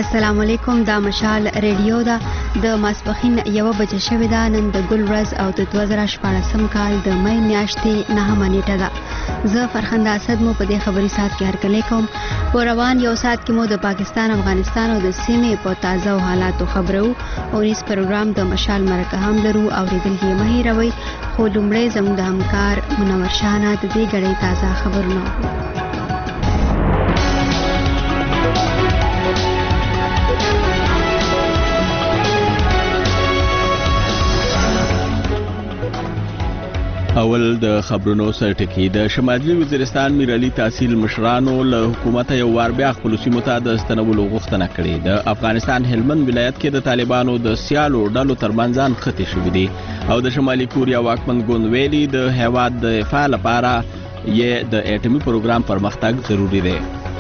السلام علیکم. دا مشال ریډیو ده. د ماسپښین 1 بجې شوې ده. نن د ګل ورځ او د 2014 کال د مې میاشتې 9 نیټه ده. زه فرخنده اسد مو په دې خبري سات کې هرکلی کوم. په روان یو سات کې مو د پاکستان، افغانستان او د سیمې په تازه او حالاتو خبرو او ریس پروګرام د مشال مرکه هم لرو. اوریدل یې مه هیروئ. خو لومړی زموږ د همکار منور شانه د دې ګړۍ تازه خبرونه. اول د خبرونو سرټکی. د شمالي وزیرستان میرعلي تحصیل مشرانو له حکومت یو وار بیا خپل سیمو ته د ستنولو غوښتنه کړې. د افغانستان هلمند ولایت کې د طالبانو د سیالو ډلو ترمنځ خطې شوې دي او د شمالي کوریا واکمن ګوند ویلي د هیواد د دفاع لپاره یې د اټومي پروګرام پرمختګ ضروری دی.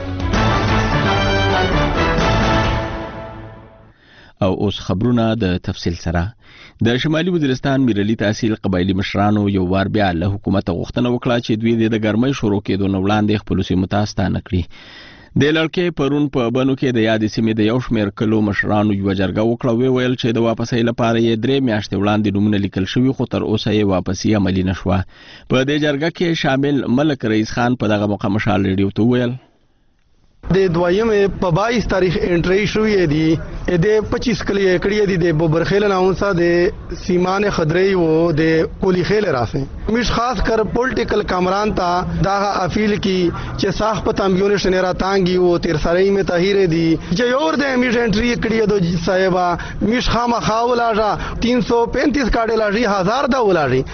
او اوس خبرونه د تفصیل سره. د شمالي وزیرستان میرعلي تحصیل قبایلی مشرانو یو وار بیا له حکومت غوښتنه وکړه چې دوی د ګرمۍ شروع کېدو نه وړاندې خپل سیمو ته ستانه کړي. د لړکې پرون په بنو کې د یادې سیمې د یو شمېر کلو مشرانو یو جرګه وکړه. ویل چې د واپسۍ لپاره یې 3 میاشتې وړاندې نومونه لیکل شوي، خو تر اوسه یې واپسي عملي نشوه. په دې جرګه کې شامل ملک رئیس خان په دغه موقع مشال ریډیو ته ویل د دویم په 22 تاریخ انټری شوې دي. د 25 کلی کړي دي د بوبرخیل ناونسا د سیمان خدري وو د کولی خیل راسه مش خاص کر پولیټیکل کامران تا دا اپیل کی چې صاح په تامګیونه شنیرا تانګي وو تیر سره می تاهیر دي چې اور د میش انټری کړي دو صاحبہ مش خامہ خاولا 335 کاډه لاږي 1000 دا ولاږي.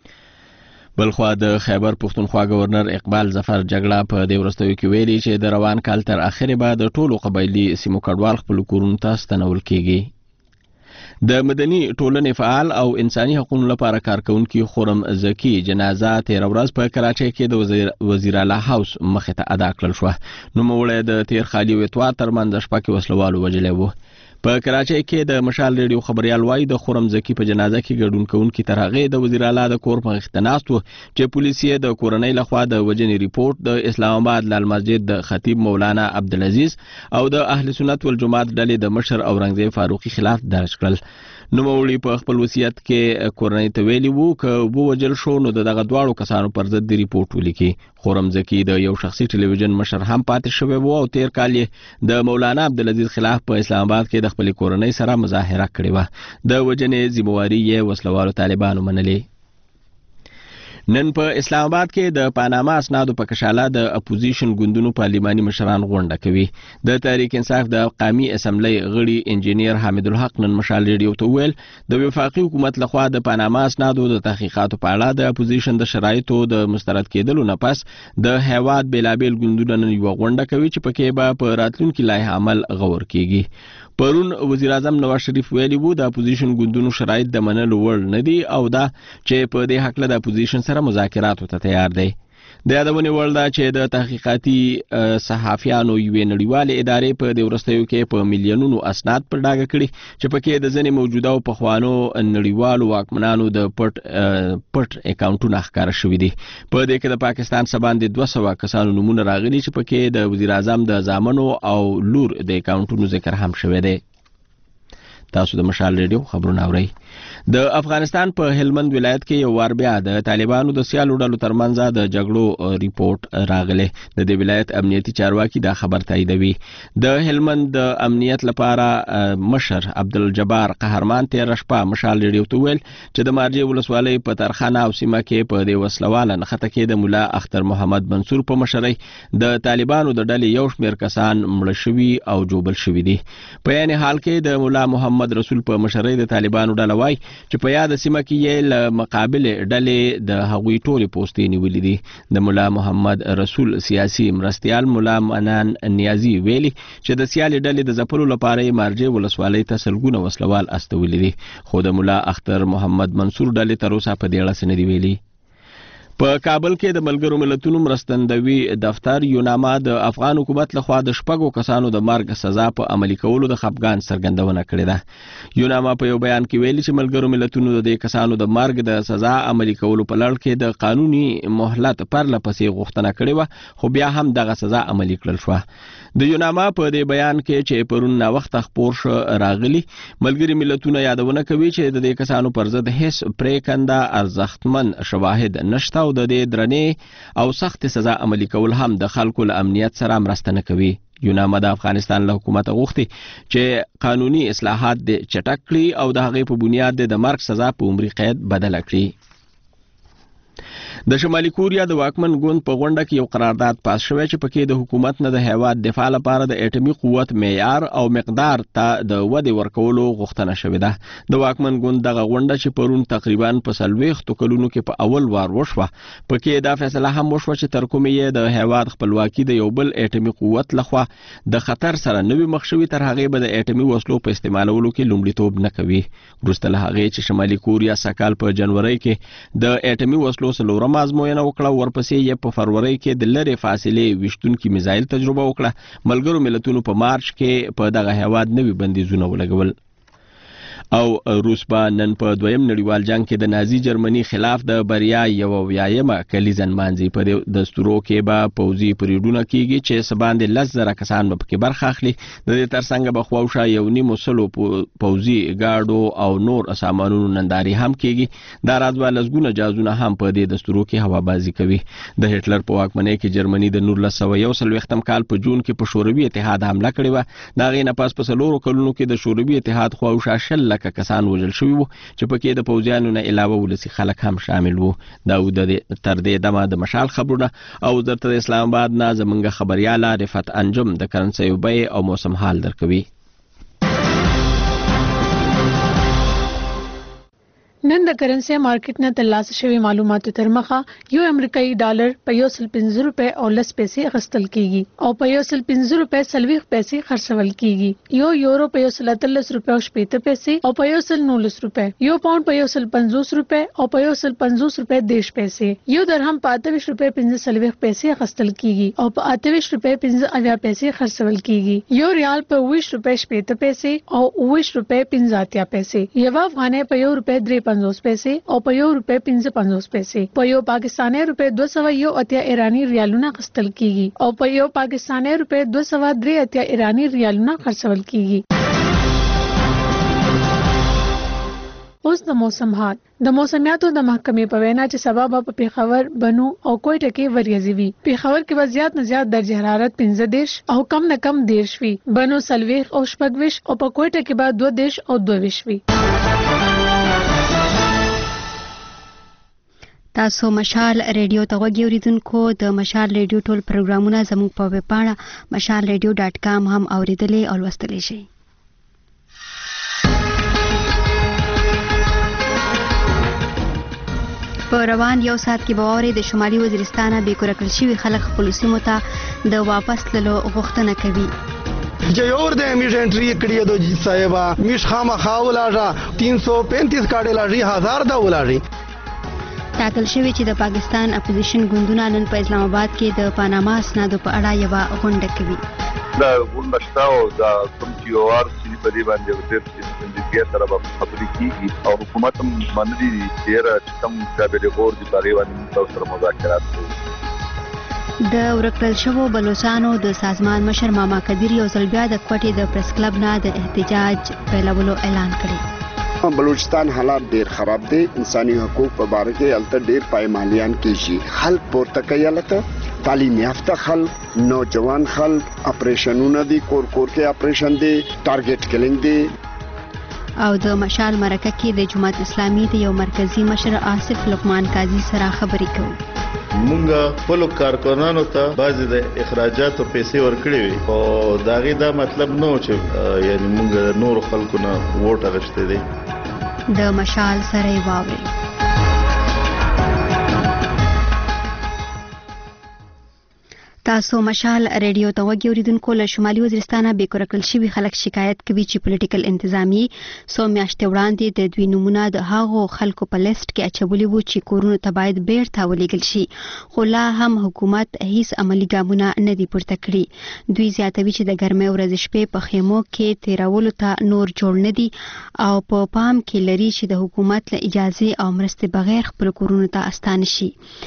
بلخوا د خیبر پښتونخوا گورنر اقبال ظفر جګړه په دې ورستوي کې ویلي چې د روان کال تر اخره به د ټولو قبایلی سیمو کډوال خپل کورونو ته ستنول کیږي. د مدني ټولنې فعال او انساني حقوقو لپاره کارکونکي خورم زکی جنازه 13 ورځ په کراچۍ کې د وزیر اعلی هاوس مخې ته ادا کړل شو. نو موړی د تیر خالي وتوا ترمنځ شپه کې وسلوالو وجلې وو. په کراچۍ کې د مشال ریډیو خبريال وایي د خورم زکی په جنازه کې ګډون کوونکي تر هغه د وزیر اعلی د کور په اختناست وو چې پولیس یې د کورنۍ لخوا د وجنې ریپورت د اسلام آباد لال مسجد د خطیب مولانا عبدالعزیز او د اهل سنت والجماعت ډلې د مشر اورنګزیب فاروقي خلاف درج کړل. نوموړي په خپل وصیت کې کورنۍ ته ویلي وو که وو وجل شو نو دغه دواړو کسانو پر ضد د ریپورت ولیکي. خورم زکی د یو شخصي ټلویزیون مشر هم پاتې شوی وو او تیر کال یې د مولانا عبدالعزیز خلاف په اسلام آباد کې د خپل کورنۍ سره مظاهره کړې و. د وجنې ذمہواری یې وسلوالو طالبانو منلې. نن په اسلام آباد کې د پاناما اسنادو په کشاله د اپوزیشن ګوندونو پارلماني مشران غونډه کوي. د تحریک انصاف د قومي اسمبلی غړي انجینیر حامد الحق نن مشال ریډیو ته ویل د وفاقي حکومت لخوا د پاناما اسنادو د تحقیقاتو په اړه د اپوزیشن د شرایطو د مسترد کېدلو نه پس د هیواد بیلابیل ګوندونو نن یو غونډه کوي چې پکې به په راتلونکي لایحه عمل غور کیږي. پرون وزیر اعظم نواز شریف ویلي وو د اپوزیشن ګوندونو شرایط د منلو وړ نه دي او دا چې په دې حق له د اپوزیشن سره مذاکراتو ته تیار دی. د یادونې وړ ده چې د تحقیقاتي صحافیانو یوې نړیوالې ادارې په دې وروستیو کې په میلیونونو اسناد پر ډاګه کړي چې پکې د ځینې موجوده او پخوانو نړیوالو واکمنانو د پټ اکاونټونه ښکاره شوي دي. په دې کې د پاکستان څخه باندې 200 کسانو نومونه راغلي چې پکې د وزیر اعظم د زامنو او لور د اکاونټونو ذکر هم شوی دی. تاسو د مشال ریډیو خبرونه اورئ. د افغانستان په هلمند ولایت کې یو وار بیا د طالبانو د سیالو ډلو ترمنځ د جګړو ریپورت راغلی. د دې ولایت امنیتي چارواکي دا خبر تاییدوي. د هلمند د امنیت لپاره مشر عبدالجبار قهرمان تیر شپه مشال ریډیو ته ویل چې د مارجې ولسوالۍ په ترخانه او سیمه کې په دې وسلواله نښته کې د مولا اختر محمد منصور په مشرۍ د طالبانو د ډلې یو شمېر کسان مړه شوي او جوبل شوي دي. په عین حال کې د مولا محمد رسول په مشرۍ د طالبانو ډله وایي چې په یاد سیمه کې یې له مقابل ډلې د هغوی ټولې پوستې نیولې دي. د مولا محمد رسول سیاسي مرستیال مولا منان نیازي ویلي چې د سیالي ډلې د ځپلو لپاره یې مارجې ولسوالۍ ته سلګونه وسلوال استولي دي، خو د مولا اختر محمد منصور ډلې تر اوسه په دې اړه څه نه دي ویلي. په کابل کې د ملګرو ملتونو مرستندوي دفتر یوناما د افغان حکومت لخوا د 6 کسانو د مرګ سزا په عملي کولو د خفګان څرګندونه کړې ده. یوناما په یو بیان کې ویلي چې ملګرو ملتونو د کسانو د مرګ د سزا عملي کولو په لړ کې د قانوني مهلت پرله پسې غوښتنه کړې وه، خو بیا هم دغه سزا عملي کړل شوه. د یوناما په دې بیان کې چې پرون وخت خبر شو راغلي، ملګري ملتونه یادونه کوي چې د دې کسانو پر ضد هیڅ پریکنده ارزښتمن شواهد نشته او د دې درنې او سخت سزا عملي کول هم د خلکو له امنیت سره مرسته نه کوي. یوناما د افغانستان له حکومت غوښتي چې قانوني اصلاحات د چټک کړي او د هغې په بنیاد د مرګ سزا په عمري قید بدله کړي. د شمالي کوریا د واکمن ګوند په غونډه کې یو قرارداد پاس شوی چې پکې د حکومت نه د هیواد دفاع لپاره د اټومي قوت معیار او مقدار ته د ودې ورکولو غوښتنه شوې ده. د واکمن ګوند دغه غونډه چې پرون تقریبا په 40 کلونو کې په اول وار وشوه، پکې دا فیصله هم وشوه چې تر کومه یې د هیواد خپلواکي د یو بل اټومي قوت لخوا د خطر سره نوي مخ شوي، تر هغې به د اټومي وسلو په استعمالولو کې لومړیتوب نه کوي. وروسته له هغې چې شمالي کوریا سکهال په جنوري کې د اټومي وسلو څلورم ازموینه وکړه، ورپسې یې په فروری کې د لرې فاصلې ویشتونکي میزایل تجربه وکړه. ملګرو ملتونو په مارچ کې په دغه هیواد نوي بندیزونه ولګول. او روس به نن په دویم نړیوال جنگ کې د نازي جرمني خلاف د بریا یو ویایمه کلیزه نمانځي. په دستورو کې به پوځي پریډونه کیږي چې سباندې 10,000 کسان به پکې برخه اخلي. د دې ترڅنګ به خواوشا 1.5 پوځي ګاډو او نور سامانونو ننداري هم کیږي. دا راز به لسګونه جازونه هم په دې دستورو کې هوابازي کوي. د هټلر په واکمنۍ کې جرمني د 1941 کال په جون کې په شوروي اتحاد حمله کړې و. دا غي نه پاس په 4 کلونو کې د شوروي اتحاد خواوشا 10 کسان وژل شوي وو چې پکې د پوځیانو نه علاوه ولسی خلک هم شامل وو. دا تر دې دمه د مشال خبرونه او درته اسلام آباد نه زمونږ خبرياله رفعت انجم د کرنسي بیې او موسم حال درکوي. نن د کرنسي مارکیټ نه ترلاسه شوی معلوماتو تر مخه یو امریکایي ډالر په 150 روپے او 10 پیسې اخیستل کیږي او په 150 روپے 40 پیسې خرڅول کیږي. یو یورو په 130 روپے او 80 پیسې او په 190 روپے، یو پاوند په 150 روپے او په 150 روپے 10 پیسې، یو درهم په 28 روپے 45 پیسې اخیستل کیږي او په 28 روپے 50 پیسې خرڅول کیږي. یو ریال په 20 روپے 80 پیسې او 20 روپے 50 پیسې، یو افغانۍ په 1 روپے 53 پیسې او په 1 روپے 55 پیسې، په یو پاکستاني روپے 280 ایرانی ریالونه خرڅل کیږي او په یو پاکستاني روپے 283 ایرانی ریالونه خرڅول کیږي. اوس د موسم حال. د موسمیاتو د محکمې په وینا چې سبا به په پیښور، بنو او کوټه کې وریځي وي. پیښور کې به زیات نه زیات درجه حرارت 15 او کم نه کم 10 وي. بنو 40 او 26 او په کوټه کې به 22 او 22 وي. تاسو مشال ریډیو ته غوږی اوریدونکو. د مشال ریډیو ټول پروګرامونه زموږ په ویب پاڼه mashalradio.com هم اوریدلې او لوستلی شئ. په روان یو ساعت کې به واورئ د شمالي وزیرستان بې کوره کړل شوي خلک خپلو سیمو ته د واپس تللو غوښتنه کوي. جوړ د میش انټری کړی د صاحبہ میش خامخا ولاړه 335 کاډه لاړي 1000 دا ولاړي. ټاکل شوی چې د پاکستان اپوزیشن ګوندونه نن په اسلام آباد کې د پاناما اسنادو په اړه یو غونډه کوي. دا غونډه شتاو دا کوم چې اور چې په دې باندې د دې سره په خبرې کیږي او حکومت هم باندې چې کوم قابل غور دي په اړه باندې سره مذاکرات کوي. د ورکړل شوو بلوچستانو د سازمان مشر ماما قدیر یو ځل بیا د کوټې د پریس کلب نه د احتجاج پیلولو اعلان کړی. بلوچستان حالات ډیر خراب دي. انساني حقوق په باره کې الته ډیر پایمالیان کیږي. خلک پورته کوي الته تعلیم یافته خلک، نوجوان خلک، اپریشنونه دي، کور کې اپریشن دي، ټارګټ کلینګ دي. او د مشال مرکه کې د جماعت اسلامي د یو مرکزی مشر آصف لقمان قاضي سره خبرې کوي. مونږ خپل کارکونانو ته بعضی د اخراجاتو پیسې ورکړې وي او داغه دا مطلب نه و چې یعنی مونږ نور خلکو نه ووټ اغشته دي. د مشال سره واوري. تاسو مشال ریډیو ته وګورئ اوریدونکو له شمالي وزیرستانه به کور کړل شوی خلک شکایت کوي چې پولیټیکل انتظامی سو میاشتې وړاندې د دوی نمونه د هغو خلکو په لیست کې اچولي وو چې کورونو ته باید بیرته ولېږل شي خو لا هم حکومت هیڅ عملی ګامونه نه دي پورته کړي دوی زیاتوي چې د ګرمۍ ورځې شپې په خیمو کې تیرولو ته نور جوړ نه دي او په پام کې لري چې د حکومت له اجازه او مرستې بغیر خپل کورونو ته استان شي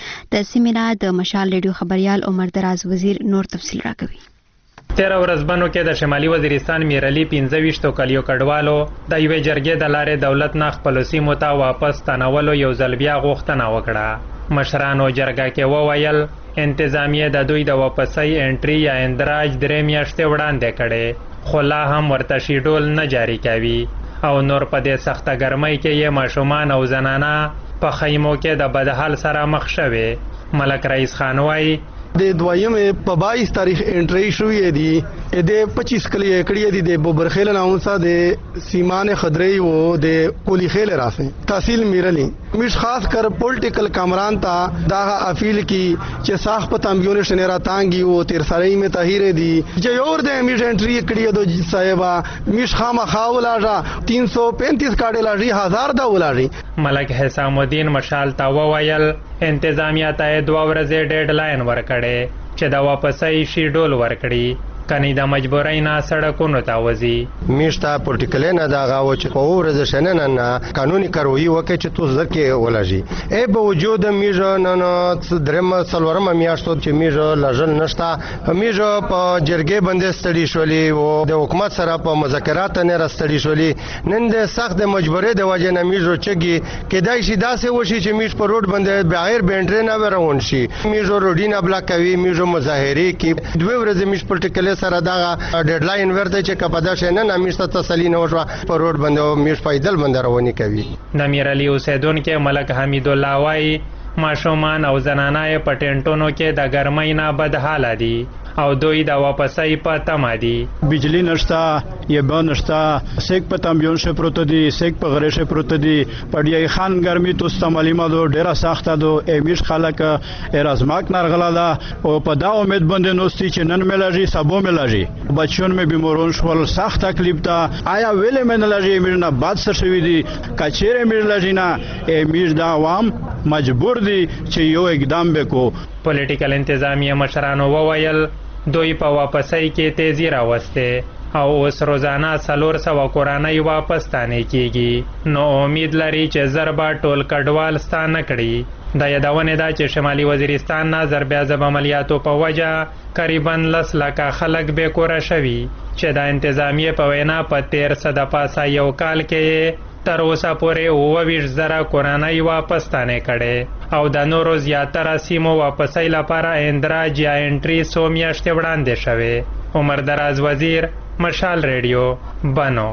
د سیمینار د مشال ریډیو خبريال عمر دراز وزیر نور تفصیل راکوي 13 ورځبنو کې د شمالي وزیرستان میرعلی 15 کلیو کډوالو د یوې جرګې د لارې دولت نه خپل سیمو ته واپس تنولو یو ځل بیا غوښتنه وکړه مشرانو جرګه کې وویل انتظامیه د دوی د واپسۍ انټري یا اندراج 3 میاشتې وړاندې کړي خو لا هم ورته شیډول نه جاری کوي او نور په دې سخته ګرمۍ کې یې ماشومان او زنانه په خیمو کې د بدحال سره مخ شوي ملک رئیس خان وایي د دویم په 22 تاریخ انټری شوې دي د 25 کلی کړي دي د بوبرخیل ناونسا د سیمان خدري او د کولی خیل راسه تحصیل میرلی مش خاص کر پولیټیکل کامران تا دا اپیل کی چې صاحب تامبیون شنیرا تانګي او تیر سړی می تاهیر دي چې اور د میش انټری کړي دو صاحبہ مش خامہ خاولاجا 335 کاډه لاجی 1000 دا ولاجی ملک حسام الدین مشال تا وویل انتظامیه ته 2 ورځې ډیډ لاین ورکړي چې دا واپسۍ شیډول ورکړي کني د مجبورۍ نه سړکونو ته وځي میشته پولیټیکل نه دا غاو چې په ورځ شنن نه قانوني کاروي وکړي چې تو ځکه ولژي ای به وجود میژه نه درم څلورم میاشتو چې میژه لژل نشته میژه په جرګې باندې ستړي شولې او د حکومت سره په مذاکرات نه راستړي شولې نن د سخت مجبورۍ د وجه نه میژه چګي کدای شي داسې وشي چې میژ په روډ باندې بغیر بینټری نه ورون شي میژه روډینه بلاک کوي میژه مظاهره کوي 2 ورځې میژ پولیټیکل سره دا ډیډلاین ورته چې کپدا شنه نمیشته تسلی نه وشو په روډ باندې میش پیدل باندې رواني کوي د میرعلی اوسیدونکو ملک حمید الله وای ماشومان او زنانای په ټینټونو کې د ګرمۍ نه بدحاله دي او دوی د واپسۍ په تمه دي بجلی نشتا یا به نشتا سیک په تامبیون شه پروت دي سیک په غره شه پروت دي پړیای خان ګرمي تو استعمالي دو ډیره سخته دو امیش خلک ارازماک نرغلا دا او په دا امید باندې نوستي چې نن ملاجي سبو ملاجي بچون مې بیمارون شول سخت تکلیف تا آیا ویلې من لاجي میرنا باد سر شوی دي کچېره میر لاجي نه امیش دا عوام مجبور دي چې یو اقدام وکړو پولیټیکل انتظامیه مشرانو وویل دوی په واپسۍ کې تیزی راوسته او اوس روزانه 400 کورنۍ واپس تانه کیږي نو امید لري چې ضربه ټول کډوال ستانه کړي د یادونه ده چې شمالي وزیرستان نه ضربه ضب عملیاتو په وجه تقریبا 10 لکه خلک به کور شوي چې د انتظامیه په وینا په 13 د پاسه یو کال کې تر اوسه پورې 22,000 کورنۍ واپس تانه کړي او د نورو زیاتره سیمو واپسۍ لپاره اندراج یا انټري څو میاشتې وړاندې شوې عمر دراز وزیر مشال ریډیو بنو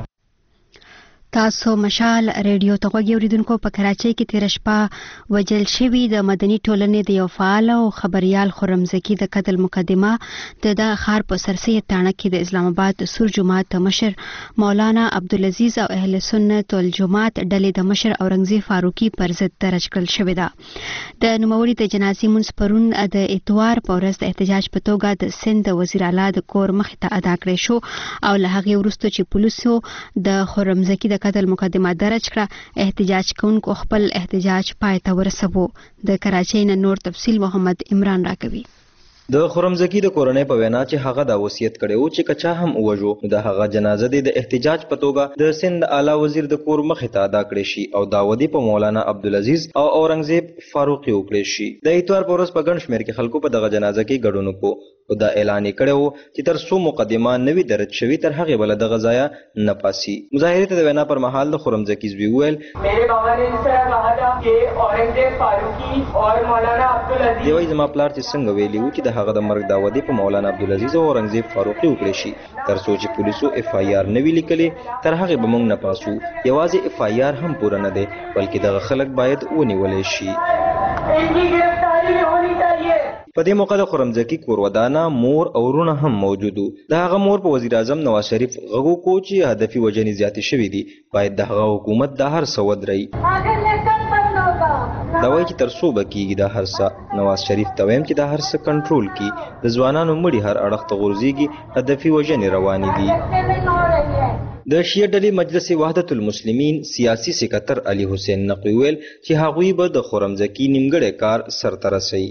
تاسو مشال ریډیو ته غوږی اوریدونکو په کراچۍ کې تیر شپه وجل شوی د مدني ټولنې د یو فعال او خبريال خرمزکی د قتل مقدمه د خار په سرسي تانه کې د اسلام آباد سور جماعت مشر مولانا عبدالعزيز او اهل سنت والجماعت ډلې د مشر اورنګزیب فاروقي پر ضد درج کړل شوې ده د نوموړي د جنازې منځ پرون د اتوار په ورځ د احتجاج په توګه د سند وزیر اعلی د کور مخ ته ادا کړی شو او له هغې وروسته چې پولیسو د خرمزکی د قتل مقدمه درج کړه احتجاج کوونکو خپل احتجاج پای ته ورسوه د کراچۍ نه نور تفصیل محمد عمران راکوي د خرمزکی د کورنۍ په وینا چې هغه دا وصیت کړی و چې کچا هم وژو د هغه جنازه د احتجاج په توګه د سند اعلی وزیر د کور مخ ته ادا کړی شي او داودی په مولانا عبدالعزيز او اورنګزیب فاروقي وکړي شي د اتوار په ورځ په ګڼ شمېر کې خلکو په دغه جنازه کې ګډون وکړو او دا اعلان کړی و چې تر څو مقدمه نوي درج شوي تر هغې بله دغه ځایه نه پاسي مظاهرې ته د وینا پر مهال د خرمزکی زوی وویل دی وایي زما پلار چې څنګه ویلي و چې د هغه د مرګ دعوه په مولانا عبدالعزيز او اورنګزیب فاروقي وکړی شي تر څو چې پولیسو اف آی آر نه وي لیکلې تر هغې به موږ نه پاسو یوازې اف آی آر هم پوره نه دی بلکې دغه خلک باید ونیولی شي په دې موقع د خرمزکی کورودانه مور او ورونه هم موجود وو د هغه مور په وزیر اعظم نواز شریف غږ وکړو چې هدفي وژنې زیاتې شوې دي باید د هغه حکومت دا هر څه ودروي دا وایي چې تر څو به کېږي دا هر څه. نواز شریف ته وایم چې دا هر څه کنټرول کړي. د ځوانانو مړي هر اړخ ته غورځېږي، هدفي وژنې روانې دي. د شیعه ډلې مجلس وحدت المسلمین سیاسي سکتر علي حسین نقوي ویل چې هغوی به د خرمزکي نیمګړی کار سرته رسوي.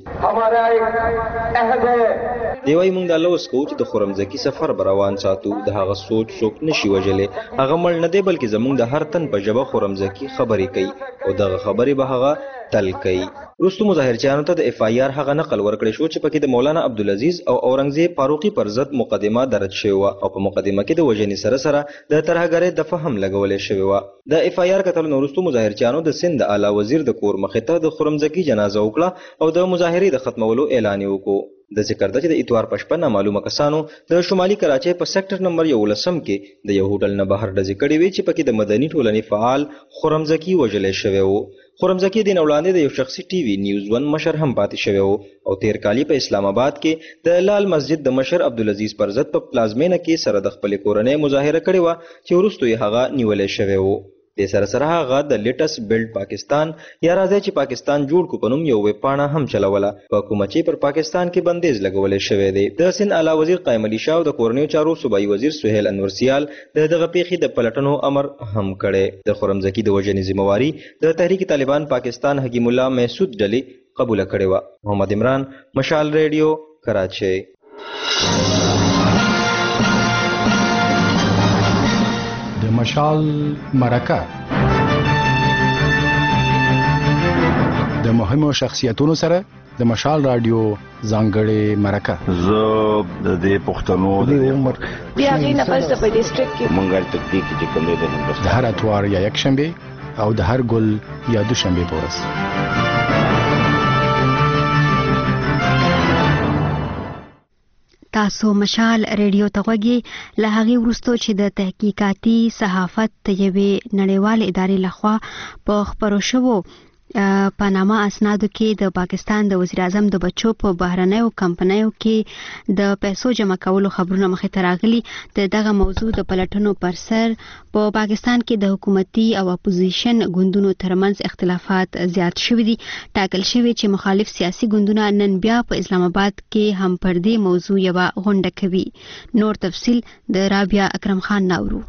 دی وایي موږ دا لوس کوو چې د خرمزکي سفر به روان ساتو. د هغه سوچ څوک نشي وژلی. هغه مړ نه دی بلکې زموږ د هر تن په ژبه خرمزکي خبرې کوي او دغه خبرې به هغه تل کوي. وروستو مظاهرچیانو ته د اف آی آر هغه نقل ورکړی شو چې پکې د مولانا عبدالعزیز او اورنګزیب فاروقي پر ضد مقدمه درج شوې وه او په مقدمه کې د وژنې سره سره د ترهګرۍ دفعه هم لګولې شوې وه. د اف آی آر کتلو نه وروستو مظاهرچیانو د سند د اعلی وزیر د کور مخې ته د خرمزکي جنازه وکړه او د مظاهرې د ختمولو اعلان یې وکړو. د ذکر ده چې د اتوار په شپه نامعلومه کسانو د شمالي کراچۍ په سیکټر نمبر 11 کې د یو هوټل نه بهر ډزې کړې وې چې پکې د مدني ټولنې فعال خرمزکي وژلی شوی و. خرمزکي د نه وړاندې د یو شخصي ټي وي نیوز 1 مشر هم پاتې شوی و او تیر کالي په اسلام آباد کې د لال مسجد د مشر عبدالعزیز پر ضد په پلازمینه کې سره د خپلې کورنۍ مظاهره کړې وه چې وروستو یې هغه نیولی شوی و. د سره سره هغه د لیټس بلډ پاکستان یا راځي چې پاکستان جوړ کو په نوم یو ویب پاڼه هم چلوله په کومه چې پر پاکستان کې بندیز لګولې شوی دی. د سند اعلی وزیر قائم علي شاه او د کورنیو چارو صوبایي وزیر سهیل انور سیال دغه پیښې د پلټنو امر هم کړی. د خرمزکي د وژنې ذمہواری د تحریک طالبان پاکستان حکیم الله محسود ډلې قبول کړې و. محمد عمران، مشال ریډیو، کراچۍ. مشال مرکه د مهمو شخصیتونو سره د مشال رادیو ځانګړې مرکه. زه د دې پښتنو د عمر بیا غي نفس د ډیسټریکټ کې مونږه تکتیک چې کوم دی د هر اتوار یا یک شنبه او د هر ګل یا دوشنبه په ورځ. تاسو مشال ریډیو ته غوږی. له هغې وروستو چې د تحقیقاتي صحافت یوې نړیوالې ادارې لخوا په خپرو شوو پاناما اسنادو کې د پاکستان د وزیر اعظم د بچو په بهرنیو کمپنیو کې د پیسو جمع کولو خبرونه مخې ته راغلي. دغه موضوع د پلټنو پر سر په پاکستان کې د حکومتي او اپوزیشن ګوندونو ترمنځ اختلافات زیات شوي دي. ټاکل شوی چې مخالف سیاسي ګوندونه نن بیا په اسلام آباد کې هم پر دې موضوع یوه غونډه کوي. نور تفصیل د رابعه اکرم خان ناورو.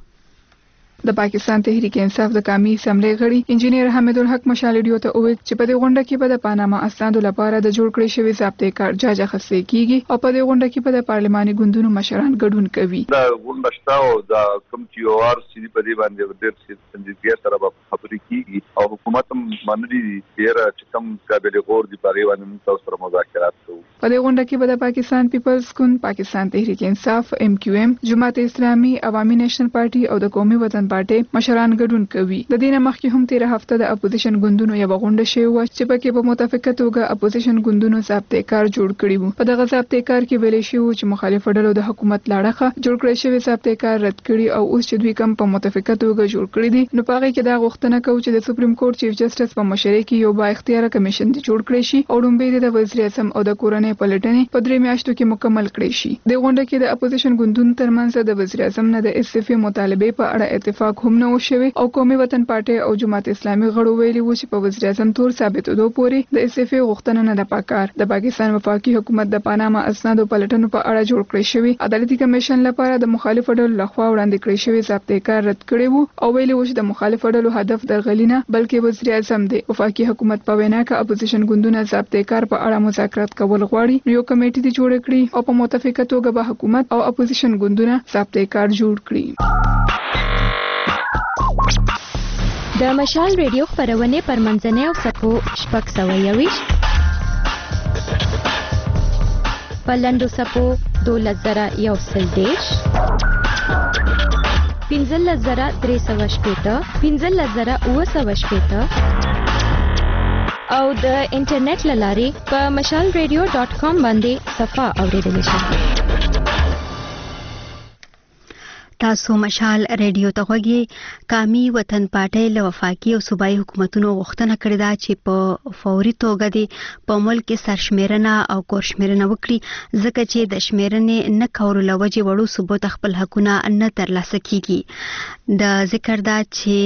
د پاکستان تحریک انصاف د قومي اسمبلی غړي انجینیر حمید الحق مشال ریډیو ته وویل چې په دې غونډه کې به د پاناما اسنادو لپاره د جوړ کړی شوی ضابطه کار جاج اخیستل کیږي او په دې غونډه کې به د پارلماني ګوندونو مشران ګډون کوي. دا غونډه شتاو د کمټیوار سړي په دې باندې ډېر سنجیدګۍ سره خبرې کیږي او حکومت هم باندې چې کوم قابل غور دي په اړه موږ تاسو سره مذاکرات کوو. په دې غونډه کې به د پاکستان پیپلز ګوند، پاکستان تحریک انصاف، MQM، جماعت اسلامي، عوامي نیشنل پارټي او د قومي وطن پارټي مشران ګډون کوي. د دې نه مخکې هم 13 هفته د اپوزیشن ګوندونو یو غونډه شوې وه چې پکې په متفقه توګه اپوزیشن ګوندونو ضابطه کار جوړ کړی وو. په دغه ضابطه کار کې ویل شوی چې مخالف ډلو د حکومت لاړه جوړ کړی شوی ضابطه کار رد کړي او اوس چې دوی کم په متفقه توګه جوړ کړی دي نو په هغه کې دا غوښتنه کوي چې د سپریم کورټ چیف جسټس په مشرۍ کې یو با اختیار کمیشن جوړ کړی شي او لومبي د وزیر اعظم او د کورنۍ پلټنې په 3 میاشتو کې مکمل کړی شي. د غونډه کې د اپوزیشن ګوندونو ترمنځ د وزیر اعظم نه د استعفا مطالبه په اړه اتفاق هم نه وشوي او قومي وطن پارټي او جماعت اسلامي غړو ویلي و چې په وزیر اعظم تور ثابتېدو پورې د استعفا غوښتنه نه ده پکار. د پاکستان وفاقي حکومت د پاناما اسنادو پلټنو په اړه جوړ کړی شوی عدالتي کمیشن لپاره د مخالف ډلو لخوا وړاندې کړی شوی ضابطه کار رد کړی وو او ویلي و چې د مخالف ډلو هدف درغلینه بلکې وزیر اعظم دی. وفاقي حکومت په وینا کې اپوزیشن ګوندونه ضابطه کار په اړه مذاکرات کول غواړي. یو کمیټه دی جوړ کړي او په متفقه توګه به حکومت او اپوزیشن ګوندونه ضابطه کار جوړ کړي. د مشال ریډیو خبرونه پر منځنۍ او سپو شپږ 121 په لنډو سپو 12110 15380 15980 او د انټرنیټ لارې په mashalradio.com باندې صفه اوریدل شي. تاسو مشال ریډیو ته غوږی. قومي وطن پارټي له وفاقي او صوبایي حکومتونو غوښتنه کړې ده چې په فوري توګه د په ملک کې سرشمیرنه او کورشمیرنه وکړي ځکه چې د شمیرنې نه کولو له وجې وړو صوبو ته خپل حقونه نه ترلاسه کیږي. د ذکر ده چې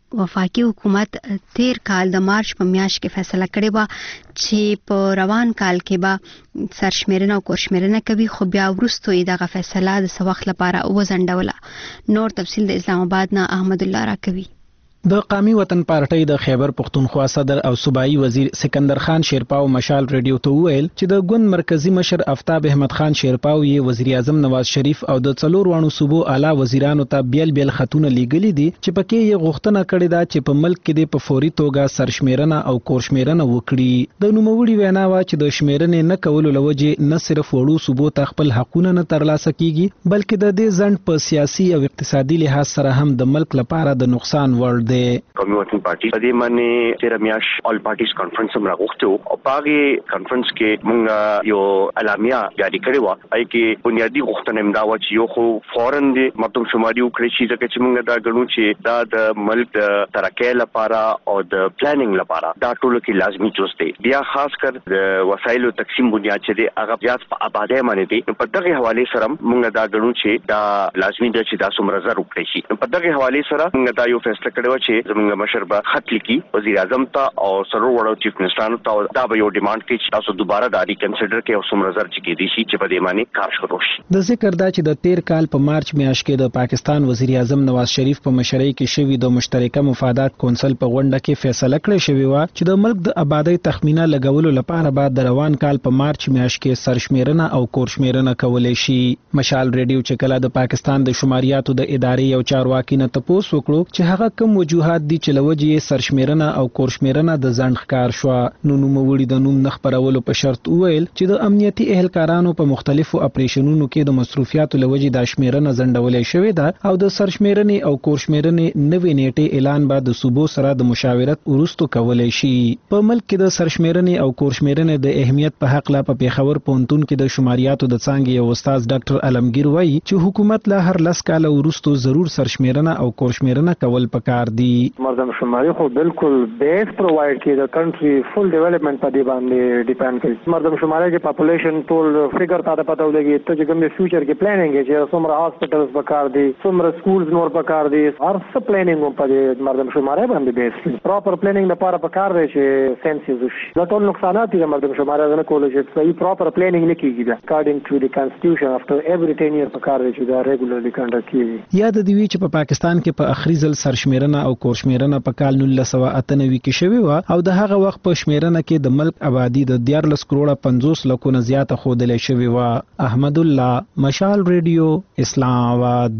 وفاقي حکومت تیر کال د مارچ په میاشت کې فیصله کړې و چې په روان کال کې به سرشمیرنه او کورشمیرنه کوي، خو بیا وروسته یې دغه فیصله د څه وخت لپاره وځنډوله. نور تفصیل د اسلام آباد نه احمد الله راکوي. د قومي وطن پارټۍ د خیبر پختونخوا صدر او صوبایي وزیر سکندر خان شیرپاو مشال ریډیو ته وویل چې د ګوند مرکزی مشر آفتاب احمد خان شیرپاو یې وزیر اعظم نواز شریف او د څلور وانو صوبو اعلی وزیرانو ته بیل بیل خطونه لیږلي دي چې پکې یې غوښتنه کړې ده چې په ملک کې د په فوري توګه سرشمیرنه او کورشمیرنه وکړي. د نوموړي وینا وا چې د شمیرنې نه کولو لوجې نه صرف وړو صوبو ته خپل حقونه نه ترلاسه کیږي، بلکې د دې ځند په سیاسي او اقتصادي لحاظ سره هم د ملک لپاره د نقصان وړ دی. قومي وطن پارټي په دې باندې 13 میاش آل پارټیز کانفرنس هم راغوښته او په هغه کانفرنس کې موږ یو اعلامیه جاری کړې و چې بنیادی غوښتنه امدا و چې یو خو فورن دې مردم شماري وکړي چې ځکه چې موږ دا ګڼو چې دا د ملک د ترقۍ لپاره او د پلانینګ لپاره دا ټول کې لازمي جز دی. بیا خاص کر د وسایلو تقسیم بنیاد چې دی هغه زیات په آبادی باندې دی. په دغه حواله سره موږ دا ګڼو چې دا لازمي دی چې دا څومره زر وکړي شي. په دغه حواله سره موږ دا یو فیصله کړو چې زموږ مشر به خط لیکي وزیر اعظم ته او سرور وړو چیف منسټرانو ته، دا به یو ډیماند کوي چې تاسو دوباره دا ریکنسیډر کړئ او څومره زر چې کېدی شي چې په دې باندې کار شروع شي. د ذکر دا چې د 13 کال په مارچ میاشت کې د پاکستان وزیر اعظم نواز شریف په مشرۍ کې شوی د مشترکه مفادات کونسل په غونډه کې فیصله کړې شوې و چې د ملک د آبادی تخمینه لګولو لپاره بعد د روان کال په مارچ میاشت کې سرشمیرنه او کورشمیرنه کولای شي. مشال ریډیو چې کله د پاکستان د شماریاتو د ادارې یو چارواکي نه تپوس وکړو چې هغه کوم وجوهات دي چې لوجې سرشمیرنه او کورشمیرنه د ځند ښکار شو، نو نوموړي د نوم نه خپرولو په شرط وویل چې د امنیتي اهلکارانو په مختلفو اپریشنونو کې د مصروفیاتو لوجې د شمیرنه ځندولې شوې ده او د سرشمیرنې او کورشمیرنې نوې نیټې اعلان به د صوبو سره د مشاورت وروسته کولای شي. په ملک کې د سرشمیرنې او کورشمیرنې د اهمیت په حق لا په پیښور پوهنتون کې د شماریاتو د څانګې یو استاد ډاکټر علمگیر وایي چې حکومت له هر لس کاله وروسته ضرور سرشمیرنه او کورشمیرنه کول پکار دي. مردم شماري خو بالکل بیس پرووایډ کړي د کنټری فل ډیولپمنٹ په دې باندې ډیپند کوي. مردم شماري کې پاپولیشن ټول فګر ته پته ولګي ته چې کوم فیوچر کې پلانینګ چې څومره هاسپټلز پکار دي، څومره سکولز نور پکار دي، هر څه پلانینګ په دې مردم شماري باندې بیس پراپر پلانینګ لپاره پکار دی چې سنسز وشي. دا ټول نقصانات دي مردم شماري نه کول چې صحیح پراپر پلانینګ نه کیږي. اکارډینګ ټو دی کانسټیټیوشن افټر ایوری 10 ایئر پکار دی چې دا ریګولرلی کنډکټ کیږي. یاد دی چې په پاکستان کې په اخري ځل سرشمیرنه او کورشمیرنه په کال 1998 کې شوی و او د هغه وخت په شمیرنه کې د ملک آبادی د 14 کروڑه 50 لکو نه زیاته خودلې شوی و. احمد الله، مشال ریډیو، اسلام آباد.